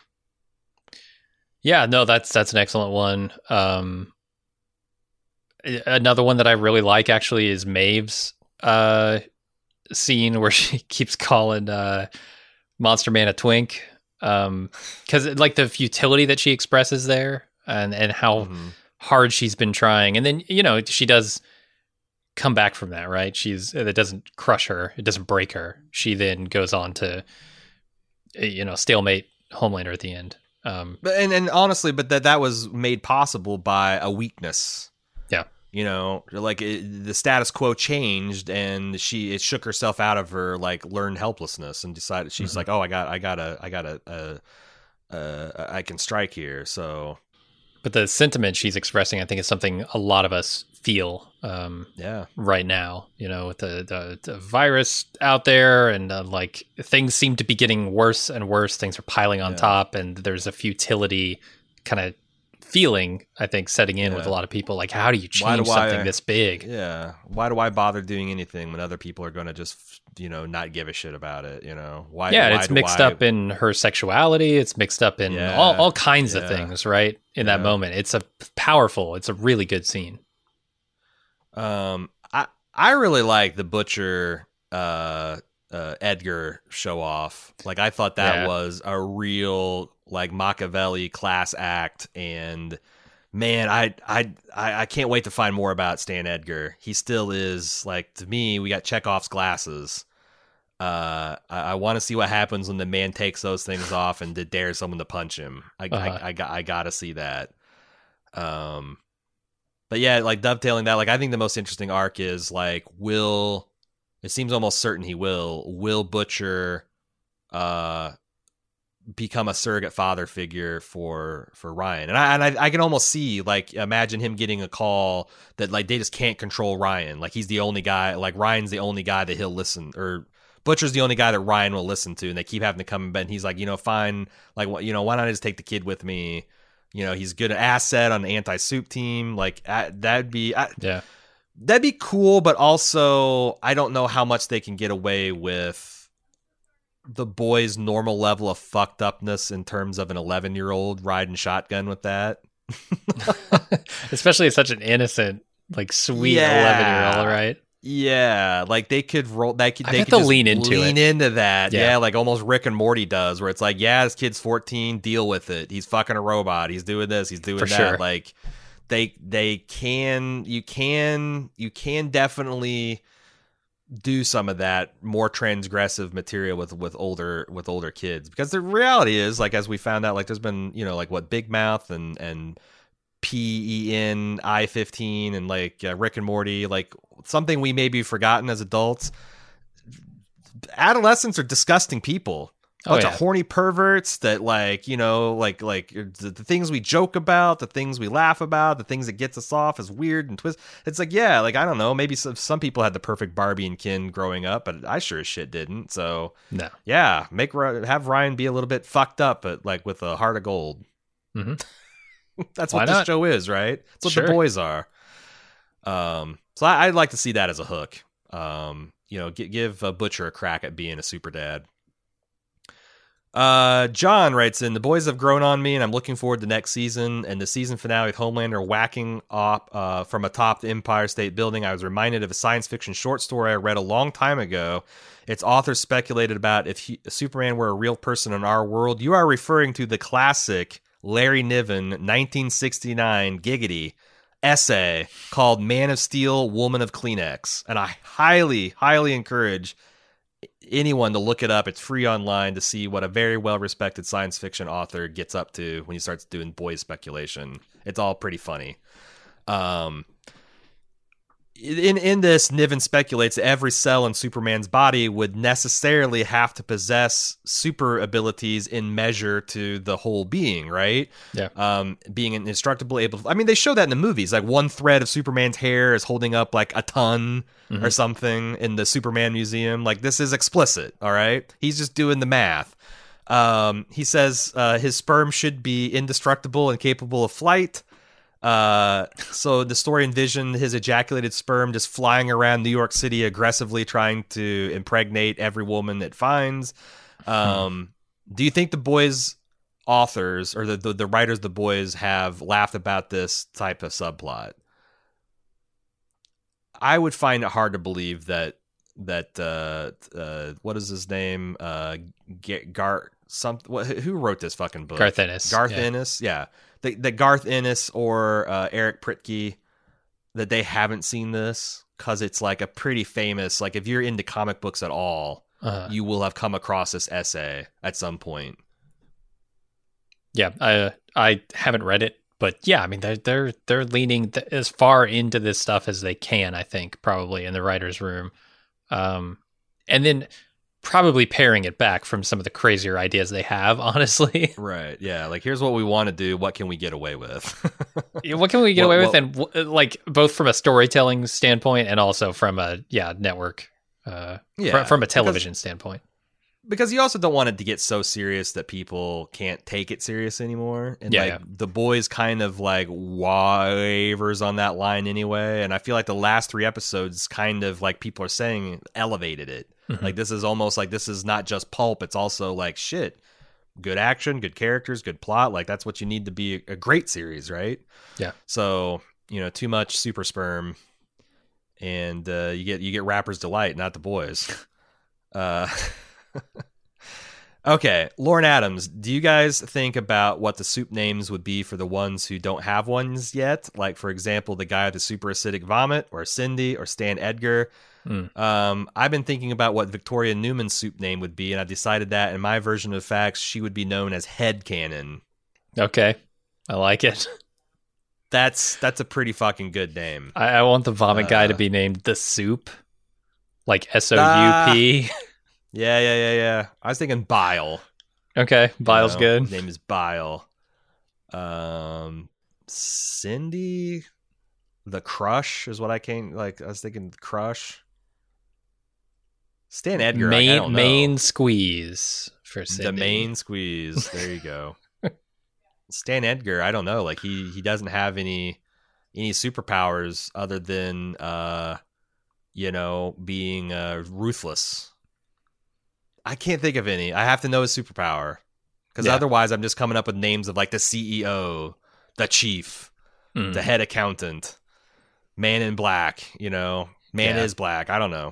yeah. No, that's that's an excellent one. Um, another one that I really like actually is Maeve's uh, scene where she keeps calling uh, Monster Man a twink, um, because like the futility that she expresses there, and and how. Mm-hmm. hard she's been trying, and then you know she does come back from that, right? She's it doesn't crush her, it doesn't break her. She then goes on to you know stalemate Homelander at the end. Um, but and, and honestly, but that that was made possible by a weakness. Yeah, you know, like it, the status quo changed, and she it shook herself out of her like learned helplessness, and decided she's mm-hmm. like, oh, I got, I got a, I got a, uh, uh, I can strike here, so. But the sentiment she's expressing, I think, is something a lot of us feel um, yeah. right now, you know, with the, the, the virus out there and uh, like things seem to be getting worse and worse. Things are piling on yeah. top, and there's a futility kind of feeling, I think, setting in yeah. with a lot of people. Like, how do you change do something I, this big? Yeah. Why do I bother doing anything when other people are going to just, you know, not give a shit about it? You know, why? Yeah, why it's mixed I... up in her sexuality. It's mixed up in yeah. all, all kinds yeah. of things, right? In yeah. that moment, it's a powerful. It's a really good scene. Um, I I really like the Butcher uh uh Edgar show off. Like, I thought that yeah. was a real like Machiavelli class act, and man, I, I I I can't wait to find more about Stan Edgar. He still is, like, to me, we got Chekhov's glasses. Uh, I, I want to see what happens when the man takes those things off and dares someone to punch him. I uh-huh. I, I, got I gotta see that. Um, but yeah, like dovetailing that, like I think the most interesting arc is like, will it seems almost certain he will will Butcher, uh. become a surrogate father figure for for Ryan, and I and I, I can almost see, like, imagine him getting a call that like they just can't control Ryan, like he's the only guy, like Ryan's the only guy that he'll listen, or Butcher's the only guy that Ryan will listen to, and they keep having to come in bed, and he's like, you know, fine, like, you know, why not I just take the kid with me? You know, he's a good asset on the anti-soup team, like uh, that'd be I, yeah that'd be cool, but also I don't know how much they can get away with the boy's normal level of fucked upness in terms of an eleven year old riding shotgun with that. Especially such an innocent, like sweet yeah. eleven year old, right? Yeah. Like they could roll that. Could, I they bet could they'll just lean into lean it. into that. Yeah. yeah. Like almost Rick and Morty does, where it's like, yeah, this kid's fourteen, deal with it. He's fucking a robot. He's doing this. He's doing For that. Sure. Like they, they can, you can, you can definitely do some of that more transgressive material with with older with older kids, because the reality is, like, as we found out, like there's been, you know, like what Big Mouth and and P E N I fifteen and like uh, Rick and Morty, like something we maybe forgotten as adults. Adolescents are disgusting people. A bunch oh, yeah. of horny perverts that, like, you know, like like the, the things we joke about, the things we laugh about, the things that gets us off is weird and twist. It's like, yeah, like, I don't know, maybe some, some people had the perfect Barbie and Ken growing up, but I sure as shit didn't. So no, yeah, make have Ryan be a little bit fucked up, but like with a heart of gold. Mm-hmm. That's Why what not? this show is, right? That's what Sure. the boys are. Um, so I, I'd like to see that as a hook. Um, you know, give, give a Butcher a crack at being a super dad. Uh, John writes in, the boys have grown on me, and I'm looking forward to next season and the season finale with Homelander whacking up uh, from atop the Empire State Building. I was reminded of a science fiction short story I read a long time ago. Its author speculated about if he, Superman were a real person in our world. You are referring to the classic Larry Niven nineteen sixty-nine Giggity essay called Man of Steel, Woman of Kleenex. And I highly, highly encourage anyone to look it up. It's free online to see what a very well-respected science fiction author gets up to when he starts doing boys speculation. It's all pretty funny. Um, in in this, Niven speculates that every cell in Superman's body would necessarily have to possess super abilities in measure to the whole being, right? Yeah. Um, being indestructible, able to, I mean, they show that in the movies. Like one thread of Superman's hair is holding up like a ton mm-hmm. or something in the Superman Museum. Like, this is explicit, all right? He's just doing the math. Um, he says uh, his sperm should be indestructible and capable of flight. Uh, so the story envisioned his ejaculated sperm just flying around New York City aggressively trying to impregnate every woman it finds. Um, hmm. Do you think the boys' authors or the, the, the writers of the boys have laughed about this type of subplot? I would find it hard to believe that, that, uh, uh, what is his name? Uh, Gar, some, what, who wrote this fucking book? Garth Ennis. Garth yeah. Ennis. Yeah. That, that Garth Ennis or uh, Eric Pritke, that they haven't seen this, because it's like a pretty famous, like if you're into comic books at all, uh-huh. you will have come across this essay at some point. Yeah, I I haven't read it, but yeah, I mean they're they're they're leaning th- as far into this stuff as they can, I think, probably in the writer's room, um, and then probably paring it back from some of the crazier ideas they have, honestly. Right, yeah. Like, here's what we want to do. What can we get away with? yeah, what can we get what, away what, with? And like, both from a storytelling standpoint and also from a, yeah, network, uh, yeah, fr- from a television because, standpoint. Because you also don't want it to get so serious that people can't take it serious anymore. And yeah, like yeah. the boys kind of like wavers on that line anyway. And I feel like the last three episodes kind of, like people are saying, elevated it. Mm-hmm. Like, this is almost like this is not just pulp. It's also like, shit, good action, good characters, good plot. Like, that's what you need to be a great series, right? Yeah. So, you know, too much super sperm, and uh, you get you get Rapper's Delight, not the boys. Uh, okay, Lauren Adams, do you guys think about what the soup names would be for the ones who don't have ones yet? Like, for example, the guy with the super acidic vomit, or Cindy, or Stan Edgar. Mm. Um, I've been thinking about what Victoria Newman's soup name would be, and I decided that in my version of facts, she would be known as Headcanon. Okay, I like it. That's that's a pretty fucking good name. I, I want the vomit uh, guy to be named The Soup, like S O U P. Uh, yeah, yeah, yeah, yeah. I was thinking Bile. Okay, Bile's you know, good. His name is Bile. Um, Cindy, the Crush is what I came like. I was thinking Crush. Stan Edgar, main, I don't know. Main squeeze for Cindy. The main squeeze. There you go. Stan Edgar, I don't know. Like, he he doesn't have any any superpowers other than uh, you know, being uh, ruthless. I can't think of any. I have to know his superpower, because yeah. otherwise I'm just coming up with names of like the C E O, the chief, mm. the head accountant, Man in Black. You know, Man yeah. is Black. I don't know.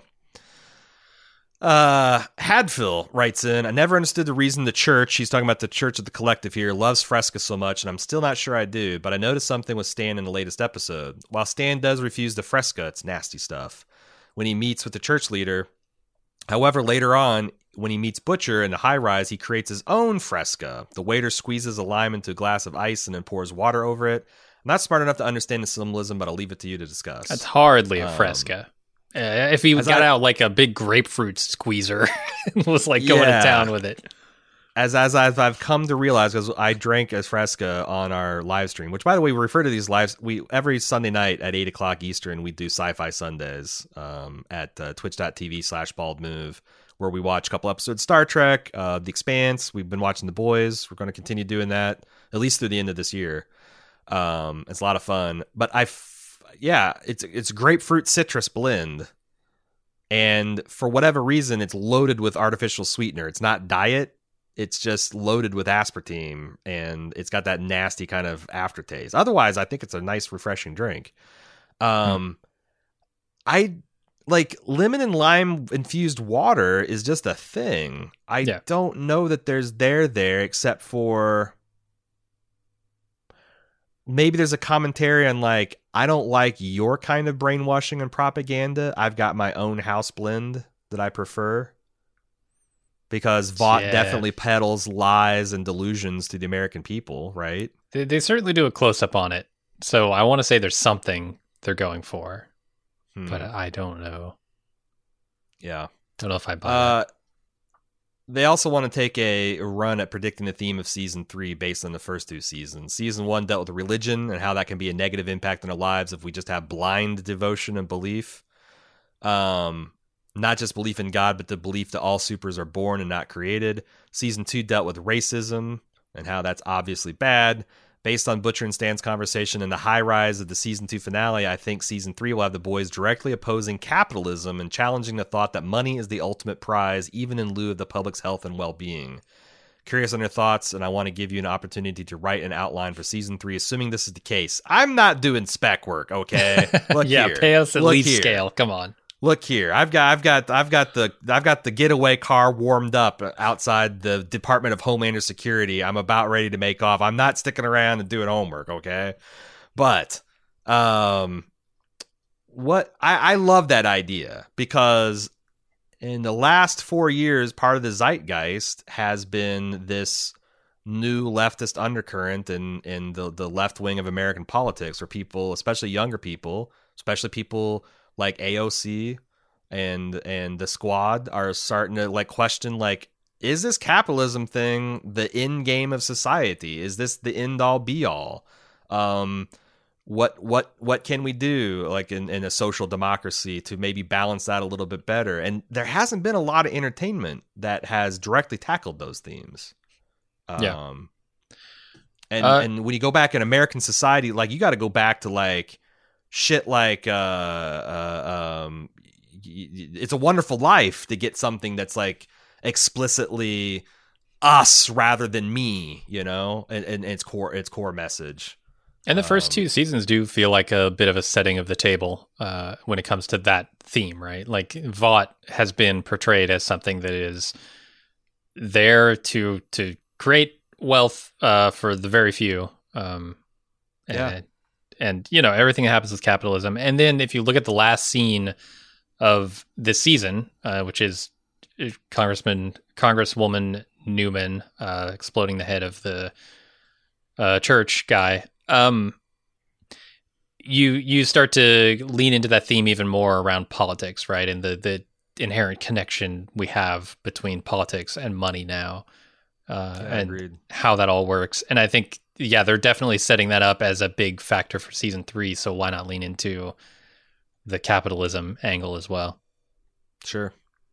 Uh, Hadfill writes in, I never understood the reason the church, he's talking about the Church of the Collective here, loves Fresca so much, and I'm still not sure I do, but I noticed something with Stan in the latest episode. While Stan does refuse the Fresca, it's nasty stuff, when he meets with the church leader. However, later on, when he meets Butcher in the high-rise, he creates his own Fresca. The waiter squeezes a lime into a glass of ice and then pours water over it. I'm not smart enough to understand the symbolism, but I'll leave it to you to discuss. That's hardly a um, Fresca. Uh, if he got I, out like a big grapefruit squeezer and was like going yeah. to town with it. As as I've, I've come to realize, because I drank a Fresca on our live stream, which, by the way, we refer to these lives, we every Sunday night at eight o'clock Eastern, we do Sci-Fi Sundays um, at uh, twitch.tv slash bald move, where we watch a couple episodes of Star Trek, uh, The Expanse. We've been watching The Boys. We're going to continue doing that, at least through the end of this year. Um, it's a lot of fun. But I... Yeah, it's it's grapefruit citrus blend, and for whatever reason, it's loaded with artificial sweetener. It's not diet; it's just loaded with aspartame, and it's got that nasty kind of aftertaste. Otherwise, I think it's a nice, refreshing drink. Um, hmm. I like lemon and lime infused water is just a thing. I yeah. don't know that there's there there except for. Maybe there's a commentary on, like, I don't like your kind of brainwashing and propaganda. I've got my own house blend that I prefer. Because Vought yeah. definitely peddles lies and delusions to the American people, right? They, they certainly do a close-up on it. So I want to say there's something they're going for. Hmm. but I don't know. Yeah. Don't know if I buy Uh, that. They also want to take a run at predicting the theme of season three based on the first two seasons. Season one dealt with religion and how that can be a negative impact on our lives if we just have blind devotion and belief. Um, not just belief in God, but the belief that all supers are born and not created. Season two dealt with racism and how that's obviously bad. Based on Butcher and Stan's conversation and the high rise of the season two finale, I think season three will have the boys directly opposing capitalism and challenging the thought that money is the ultimate prize, even in lieu of the public's health and well-being. Curious on your thoughts, and I want to give you an opportunity to write an outline for season three, assuming this is the case. I'm not doing spec work, okay? Look yeah, here. pay us at Look least here. scale. Come on. Look here, I've got, I've got, I've got the, I've got the getaway car warmed up outside the Department of Homeland Security. I'm about ready to make off. I'm not sticking around and doing homework, okay? But, um, what I, I love that idea because in the last four years, part of the zeitgeist has been this new leftist undercurrent in in the the left wing of American politics, where people, especially younger people, especially people like A O C and and the Squad, are starting to like question, like, is this capitalism thing the end game of society? Is this the end all be all? Um, what what what can we do, like, in, in a social democracy to maybe balance that a little bit better? And there hasn't been a lot of entertainment that has directly tackled those themes. Um, Yeah. And Uh, and when you go back in American society, like, you got to go back to like shit like uh, uh um It's a Wonderful Life to get something that's like explicitly us rather than me, you know, and, and its core its core message. And the first Um, two seasons do feel like a bit of a setting of the table uh, when it comes to that theme, right? Like, Vought has been portrayed as something that is there to to create wealth uh, for the very few. Um, and, Yeah. and, you know, everything that happens with capitalism. And then if you look at the last scene of this season, uh, which is Congressman, Congresswoman Newman uh, exploding the head of the uh, church guy, um, you you start to lean into that theme even more around politics, right? And the the inherent connection we have between politics and money now, uh, Yeah, and agreed. how that all works. And I think, yeah, they're definitely setting that up as a big factor for season three. So why not lean into the capitalism angle as well? Sure.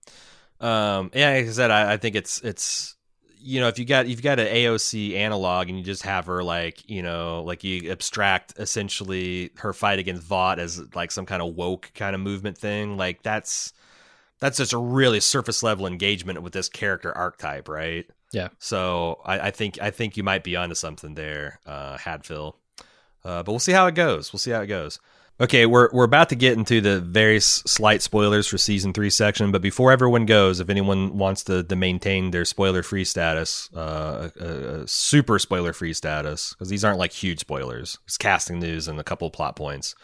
Um, yeah, like I said, I, I think it's it's you know, if you got if you got an A O C analog and you just have her, like, you know, like, you abstract essentially her fight against Vought as like some kind of woke kind of movement thing, like, that's that's just a really surface level engagement with this character archetype, right? Yeah. So I, I think I think you might be onto something there, uh, Hadfield. Uh, but we'll see how it goes. We'll see how it goes. Okay, we're we're about to get into the very s- slight spoilers for season three section, but before everyone goes, if anyone wants to, to maintain their spoiler-free status, uh, a, a super spoiler-free status, because these aren't like huge spoilers, it's casting news and a couple of plot points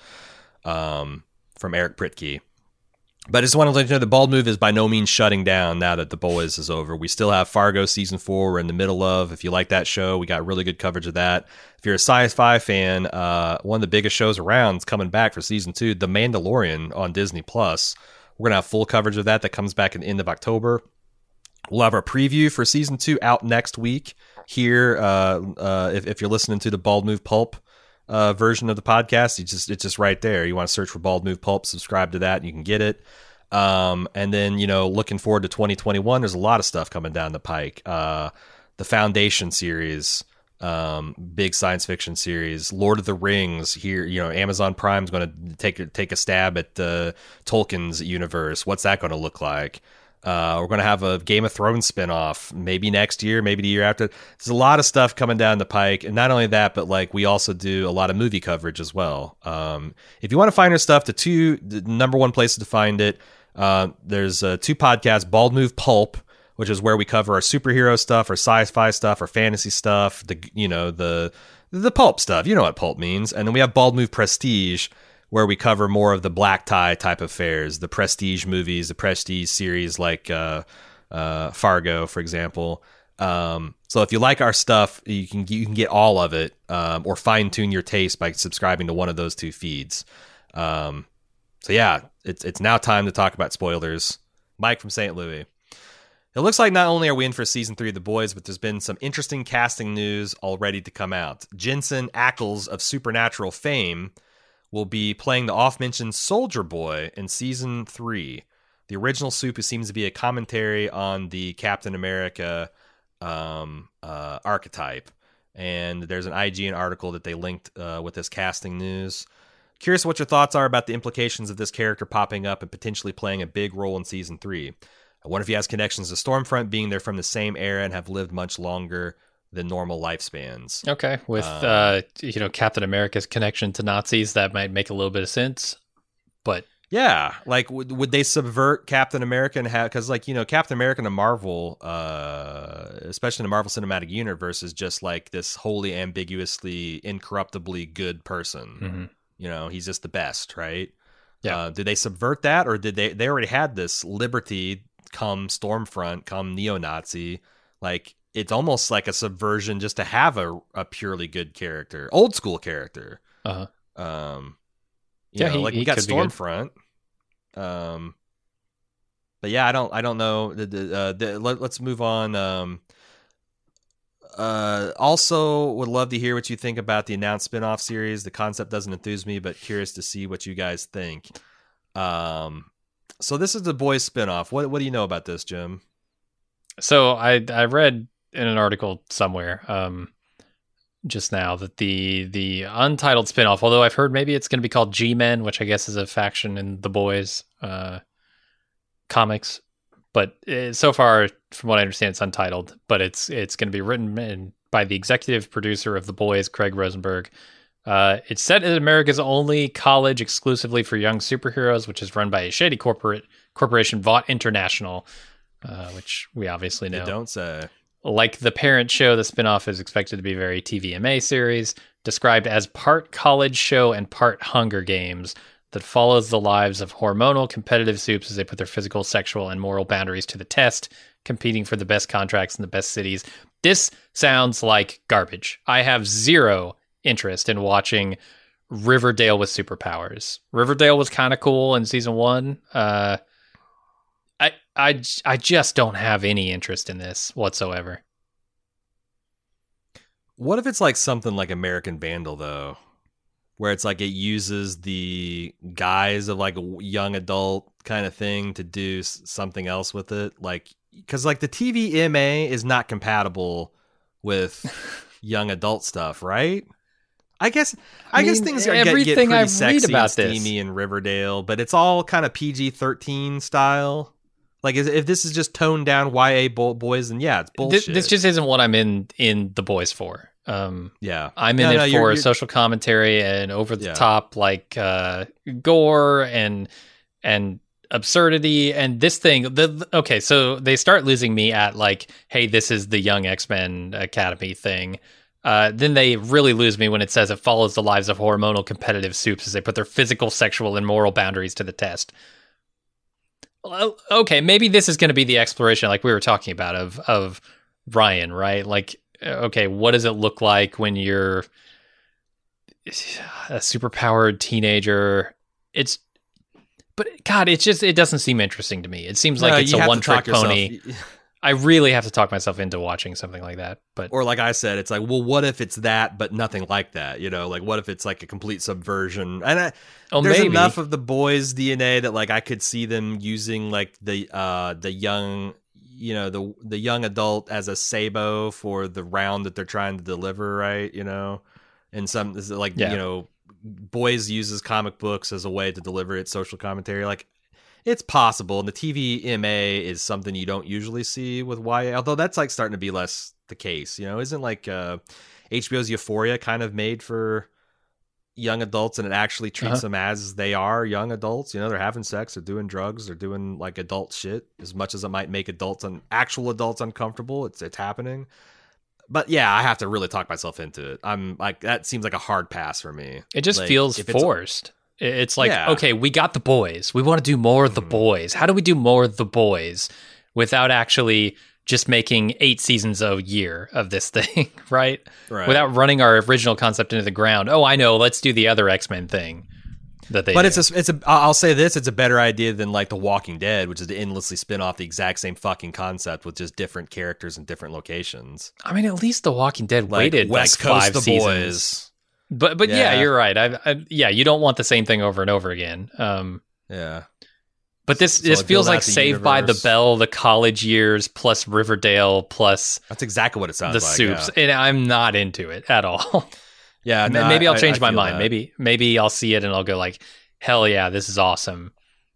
um, from Eric Pritke. But I just want to let you know the Bald Move is by no means shutting down now that The Boys is over. We still have Fargo season four we're in the middle of. If you like that show, we got really good coverage of that. If you're a sci-fi fan, uh, one of the biggest shows around is coming back for season two, The Mandalorian on Disney Plus. We're going to have full coverage of that. That comes back at the end of October. We'll have our preview for season two out next week here. Uh, uh, if, if you're listening to the Bald Move Pulp Uh, version of the podcast, you just it's just right there. You want to search for Bald Move Pulp, subscribe to that, and you can get it. Um, and then, you know, looking forward to twenty twenty-one, there's a lot of stuff coming down the pike. Uh, the Foundation series, um, big science fiction series, Lord of the Rings. Here, you know, Amazon Prime's going to take take a stab at the Tolkien's universe. What's that going to look like? Uh, we're going to have a Game of Thrones spinoff maybe next year, maybe the year after. There's a lot of stuff coming down the pike. And not only that, but like, we also do a lot of movie coverage as well. Um, if you want to find our stuff, the two, the number one places to find it, uh, there's uh, two podcasts, Bald Move Pulp, which is where we cover our superhero stuff, our sci-fi stuff, our fantasy stuff, the, you know, the, the pulp stuff. You know what pulp means. And then we have Bald Move Prestige, where we cover more of the black tie type of fares, the prestige movies, the prestige series like uh, uh, Fargo, for example. Um, so if you like our stuff, you can you can get all of it, um, or fine tune your taste by subscribing to one of those two feeds. Um, so yeah, it's it's now time to talk about spoilers. Mike from Saint Louis. It looks like not only are we in for season three of The Boys, but there's been some interesting casting news already to come out. Jensen Ackles of Supernatural fame will be playing the oft-mentioned Soldier Boy in season three. The original Soup, who seems to be a commentary on the Captain America um, uh, archetype. And there's an I G N article that they linked uh, with this casting news. Curious what your thoughts are about the implications of this character popping up and potentially playing a big role in season three. I wonder if he has connections to Stormfront, being they're from the same era and have lived much longer than normal lifespans. Okay, with um, uh, you know Captain America's connection to Nazis, that might make a little bit of sense. But yeah, like would, would they subvert Captain America and have, because like you know Captain America in the Marvel, uh, especially in the Marvel Cinematic Universe, is just like this wholly ambiguously, incorruptibly good person. Mm-hmm. You know, he's just the best, right? Yeah. Uh, did they subvert that, or did they? They already had this liberty. Come Stormfront, come neo-Nazi, like it's almost like a subversion just to have a, a purely good character, old school character. Uh huh. Um, yeah, know, he, like he we got could Stormfront. Um, but yeah, I don't, I don't know. The, the, uh, the, let, let's move on. Um, uh, also would love to hear what you think about the announced spinoff series. The concept doesn't enthuse me, but curious to see what you guys think. Um. So this is the Boys spinoff. What what do you know about this, Jim? So I I read in an article somewhere um, just now that the the untitled spinoff, although I've heard maybe it's going to be called G-Men, which I guess is a faction in the Boys uh, comics, but it, so far, from what I understand, it's untitled. But it's it's going to be written in, by the executive producer of The Boys, Craig Rosenberg. Uh, it's set at America's only college exclusively for young superheroes, which is run by a shady corporate corporation, Vought International, uh, which we obviously know. You don't say. Like the parent show, the spinoff is expected to be a very T V M A series, described as part college show and part Hunger Games, that follows the lives of hormonal competitive soups as they put their physical, sexual, and moral boundaries to the test, competing for the best contracts in the best cities. This sounds like garbage. I have zero interest in watching Riverdale with superpowers. Riverdale was kind of cool in season one. Uh, I, I, I just don't have any interest in this whatsoever. What if it's like something like American Vandal, though, where it's like it uses the guise of like a young adult kind of thing to do something else with it? Like, because like the T V M A is not compatible with young adult stuff, right? I guess I, I mean, guess things get, get pretty I sexy and steamy in Riverdale, but it's all kind of P G thirteen style. Like, if this is just toned down Y A boys, then yeah, it's bullshit. This, this just isn't what I'm in in The Boys for. Um, yeah, I'm in no, it no, for you're, you're... social commentary and over the yeah. top, like uh, gore and and absurdity. And this thing, the okay, so they start losing me at like, hey, this is the Young X-Men Academy thing. Uh, then they really lose me when it says it follows the lives of hormonal competitive soups as they put their physical, sexual, and moral boundaries to the test. Well, okay, maybe this is going to be the exploration, like we were talking about, of of Ryan, right? Like, okay, what does it look like when you're a superpowered teenager? It's, but God, it's just, it doesn't seem interesting to me. It seems like no, it's a one-trick pony. I really have to talk myself into watching something like that. But or like I said, it's like, well, what if it's that, but nothing like that? You know, like what if it's like a complete subversion? And I, oh, there's maybe. enough of the Boys D N A that like I could see them using like the uh, the young, you know, the the young adult as a sabo for the round that they're trying to deliver, right? You know, and some like yeah. you know, Boys uses comic books as a way to deliver its social commentary, like. It's possible, and the T V M A is something you don't usually see with Y A, although that's like starting to be less the case. You know, isn't like uh, H B O's Euphoria kind of made for young adults, and it actually treats uh-huh. them as they are young adults? You know, they're having sex, they're doing drugs, they're doing like adult shit. As much as it might make adults and actual adults uncomfortable, it's it's happening. But yeah, I have to really talk myself into it. I'm like, that seems like a hard pass for me. It just like, feels forced. It's like, yeah. okay, we got The Boys. We want to do more of The mm-hmm. Boys. How do we do more of The Boys without actually just making eight seasons a year of this thing, right? Right. Without running our original concept into the ground. Oh, I know. Let's do the other X-Men thing. that they But do. it's a, it's a, I'll say this, it's a better idea than like The Walking Dead, which is to endlessly spin off the exact same fucking concept with just different characters and different locations. I mean, at least The Walking Dead Like waited West like Coast five The seasons. Boys. But but yeah, Yeah. you're right. I, I yeah, you don't want the same thing over and over again. Um, Yeah. but this So this build feels out like the Saved by the universe. Bell, the college years plus Riverdale plus That's exactly what it sounds the like. soups, Yeah, and I'm not into it at all. yeah M- no, maybe I- I'll change I my feel mind. that. Maybe maybe I'll see it and I'll go like, hell yeah, this is awesome.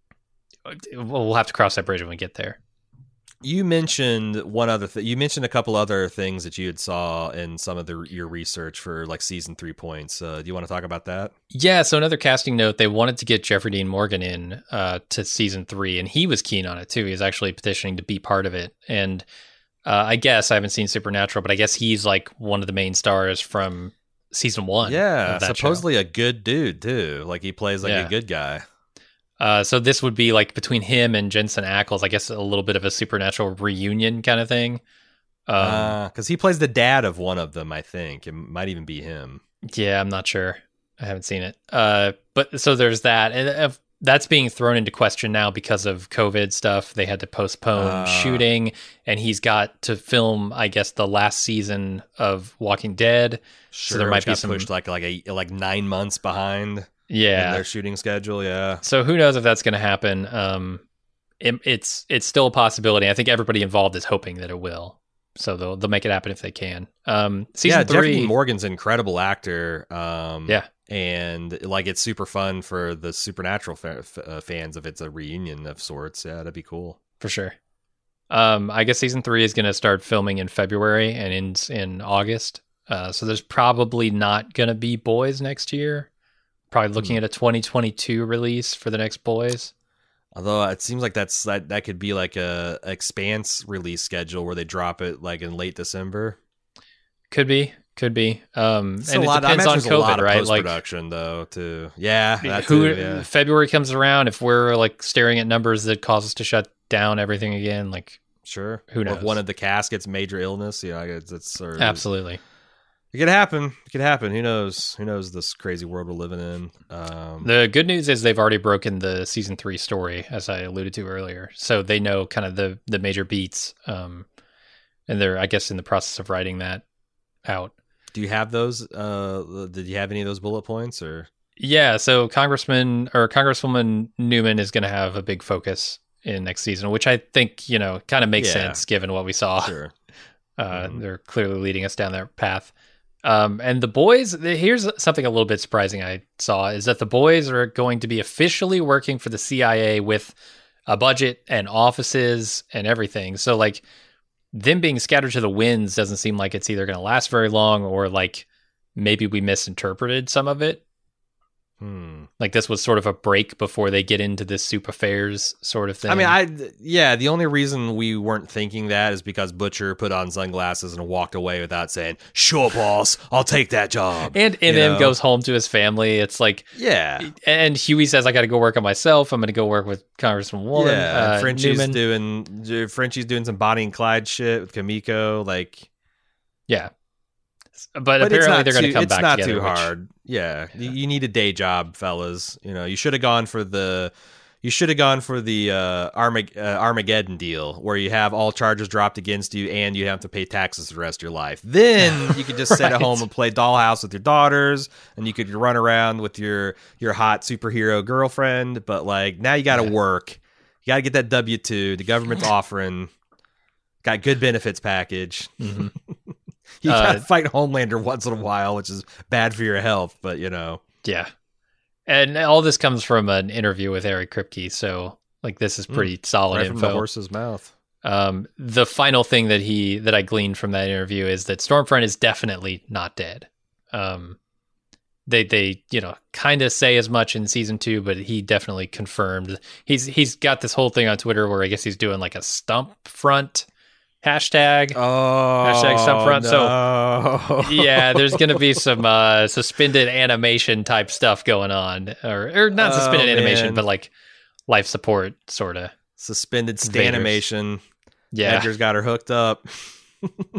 We'll have to cross that bridge when we get there. You mentioned one other thing. You mentioned a couple other things that you had saw in some of the your research for like season three points. Uh, do you want to talk about that? Yeah, so another casting note, they wanted to get Jeffrey Dean Morgan in uh, to season three, and he was keen on it too. He was actually petitioning to be part of it. And uh, I guess I haven't seen Supernatural, but I guess he's like one of the main stars from season one. Yeah, of that supposedly a good dude too. Like he plays like Yeah. a good guy. Uh, so this would be like between him and Jensen Ackles, I guess a little bit of a Supernatural reunion kind of thing. Um, Because he plays the dad of one of them, I think. It might even be him. Yeah, I'm not sure. I haven't seen it. Uh, but so there's that, and uh, that's being thrown into question now because of COVID stuff. They had to postpone Uh. shooting, and he's got to film, I guess, the last season of Walking Dead. Sure, so there might which be got some pushed like like a like nine months behind. in yeah. their shooting schedule. Yeah, So who knows if that's going to happen? Um, it, it's it's still a possibility. I think everybody involved is hoping that it will. So they'll they'll make it happen if they can. Um, season yeah. Jeffrey three, Dean Morgan's an incredible actor. Um, Yeah. and like it's super fun for the Supernatural fa- f- uh, fans if it's a reunion of sorts. Yeah, that'd be cool. for sure. Um, I guess season three is going to start filming in February and ends in August. Uh, so there's probably not going to be Boys next year. Probably looking at a twenty twenty-two release for the next Boys. Although it seems like that's that that could be like a Expanse release schedule where they drop it like in late December. Could be, could be. Um, It's and a it lot. I depends imagine on there's a lot COVID, of right? post Like production though, too. Yeah, that who too, yeah. February comes around, if we're like staring at numbers that cause us to shut down everything again, like Sure. Who Or knows? if one of the cast gets major illness, yeah, it's, it's or, absolutely. It could happen. It could happen. Who knows? Who knows this crazy world we're living in? Um, The good news is they've already broken the season three story, as I alluded to earlier. So they know kind of the the major beats, um, and they're, I guess, in the process of writing that out. do you have those? Uh, did you have any of those bullet points? Or Yeah, so Congressman or Congresswoman Newman is going to have a big focus in next season, which I think, you know, kind of makes Yeah. sense given what we saw. sure. Uh, Mhm. They're clearly leading us down that path. Um, and the boys, the, here's something a little bit surprising I saw, is that the boys are going to be officially working for the C I A with a budget and offices and everything. So like them being scattered to the winds doesn't seem like it's either going to last very long or like maybe we misinterpreted some of it. Hmm. Like this was sort of a break before they get into this soup affairs sort of thing. I mean, I yeah. The only reason we weren't thinking that is because Butcher put on sunglasses and walked away without saying, "Sure, boss, I'll take that job." and you and then know? goes home to his family. It's like, Yeah, and Huey says, "I got to go work on myself. I'm going to go work with Congressman Woman." yeah. uh, and Frenchie's Newman. doing Frenchie's doing some Bonnie and Clyde shit with Kamiko. Like, Yeah, but, but apparently it's not they're going to too, come it's back not together. too which- hard. Yeah, you, you need a day job, fellas. You know, you should have gone for the. You should have gone for the uh, Armag- uh, Armageddon deal, where you have all charges dropped against you, and you have to pay taxes the rest of your life. Then you could just sit at Right. home and play Dollhouse with your daughters, and you could run around with your your hot superhero girlfriend. But like now, you got to Yeah. work. You got to get that W two. The government's offering. Got good benefits package. Mhm. You Uh, got to fight Homelander once in a while, which is bad for your health. But you know. Yeah, and all this comes from an interview with Eric Kripke. So like this is pretty solid Right info. from the horse's mouth. Um, the final thing that he that I gleaned from that interview is that Stormfront is definitely not dead. Um, they they you know kind of say as much in season two, but he definitely confirmed. He's he's got this whole thing on Twitter where I guess he's doing like a stump front hashtag. Oh, Hashtag Stormfront. no. So yeah, there's going to be some uh, suspended animation type stuff going on, or or not suspended Oh, animation, man. but like life support sort of. Suspended Vaders. Stanimation. Yeah. Edgar's got her hooked up.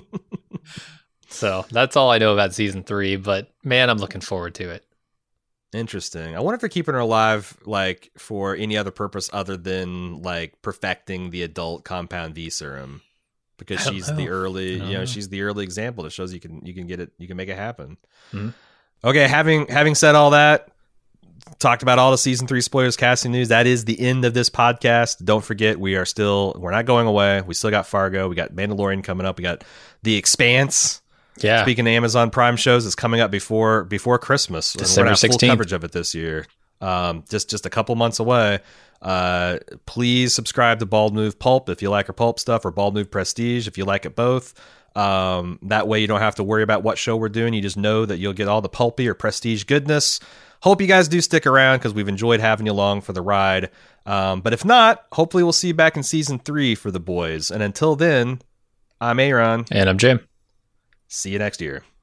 So that's all I know about season three, but man, I'm looking forward to it. Interesting. I wonder if they're keeping her alive, like, for any other purpose other than, like, perfecting the adult compound V serum, because she's know. the early, you know, know, she's the early example that shows you can you can get it, you can make it happen. Mm-hmm. Okay, having having said all that, talked about all the season three spoilers, casting news. That is the end of this podcast. Don't forget, we are still we're not going away. We still got Fargo. We got Mandalorian coming up. We got The Expanse. Yeah. Speaking of Amazon Prime shows, it's coming up before before Christmas. December sixteenth. Full coverage of it this year. Um, just just a couple months away. Uh, please subscribe to Bald Move Pulp if you like our pulp stuff, or Bald Move Prestige if you like it both. Um, that way you don't have to worry about what show we're doing. You just know that you'll get all the pulpy or prestige goodness. Hope you guys do stick around because we've enjoyed having you along for the ride. Um, but if not, hopefully we'll see you back in season three for the boys. And until then, I'm Aaron. And I'm Jim. See you next year.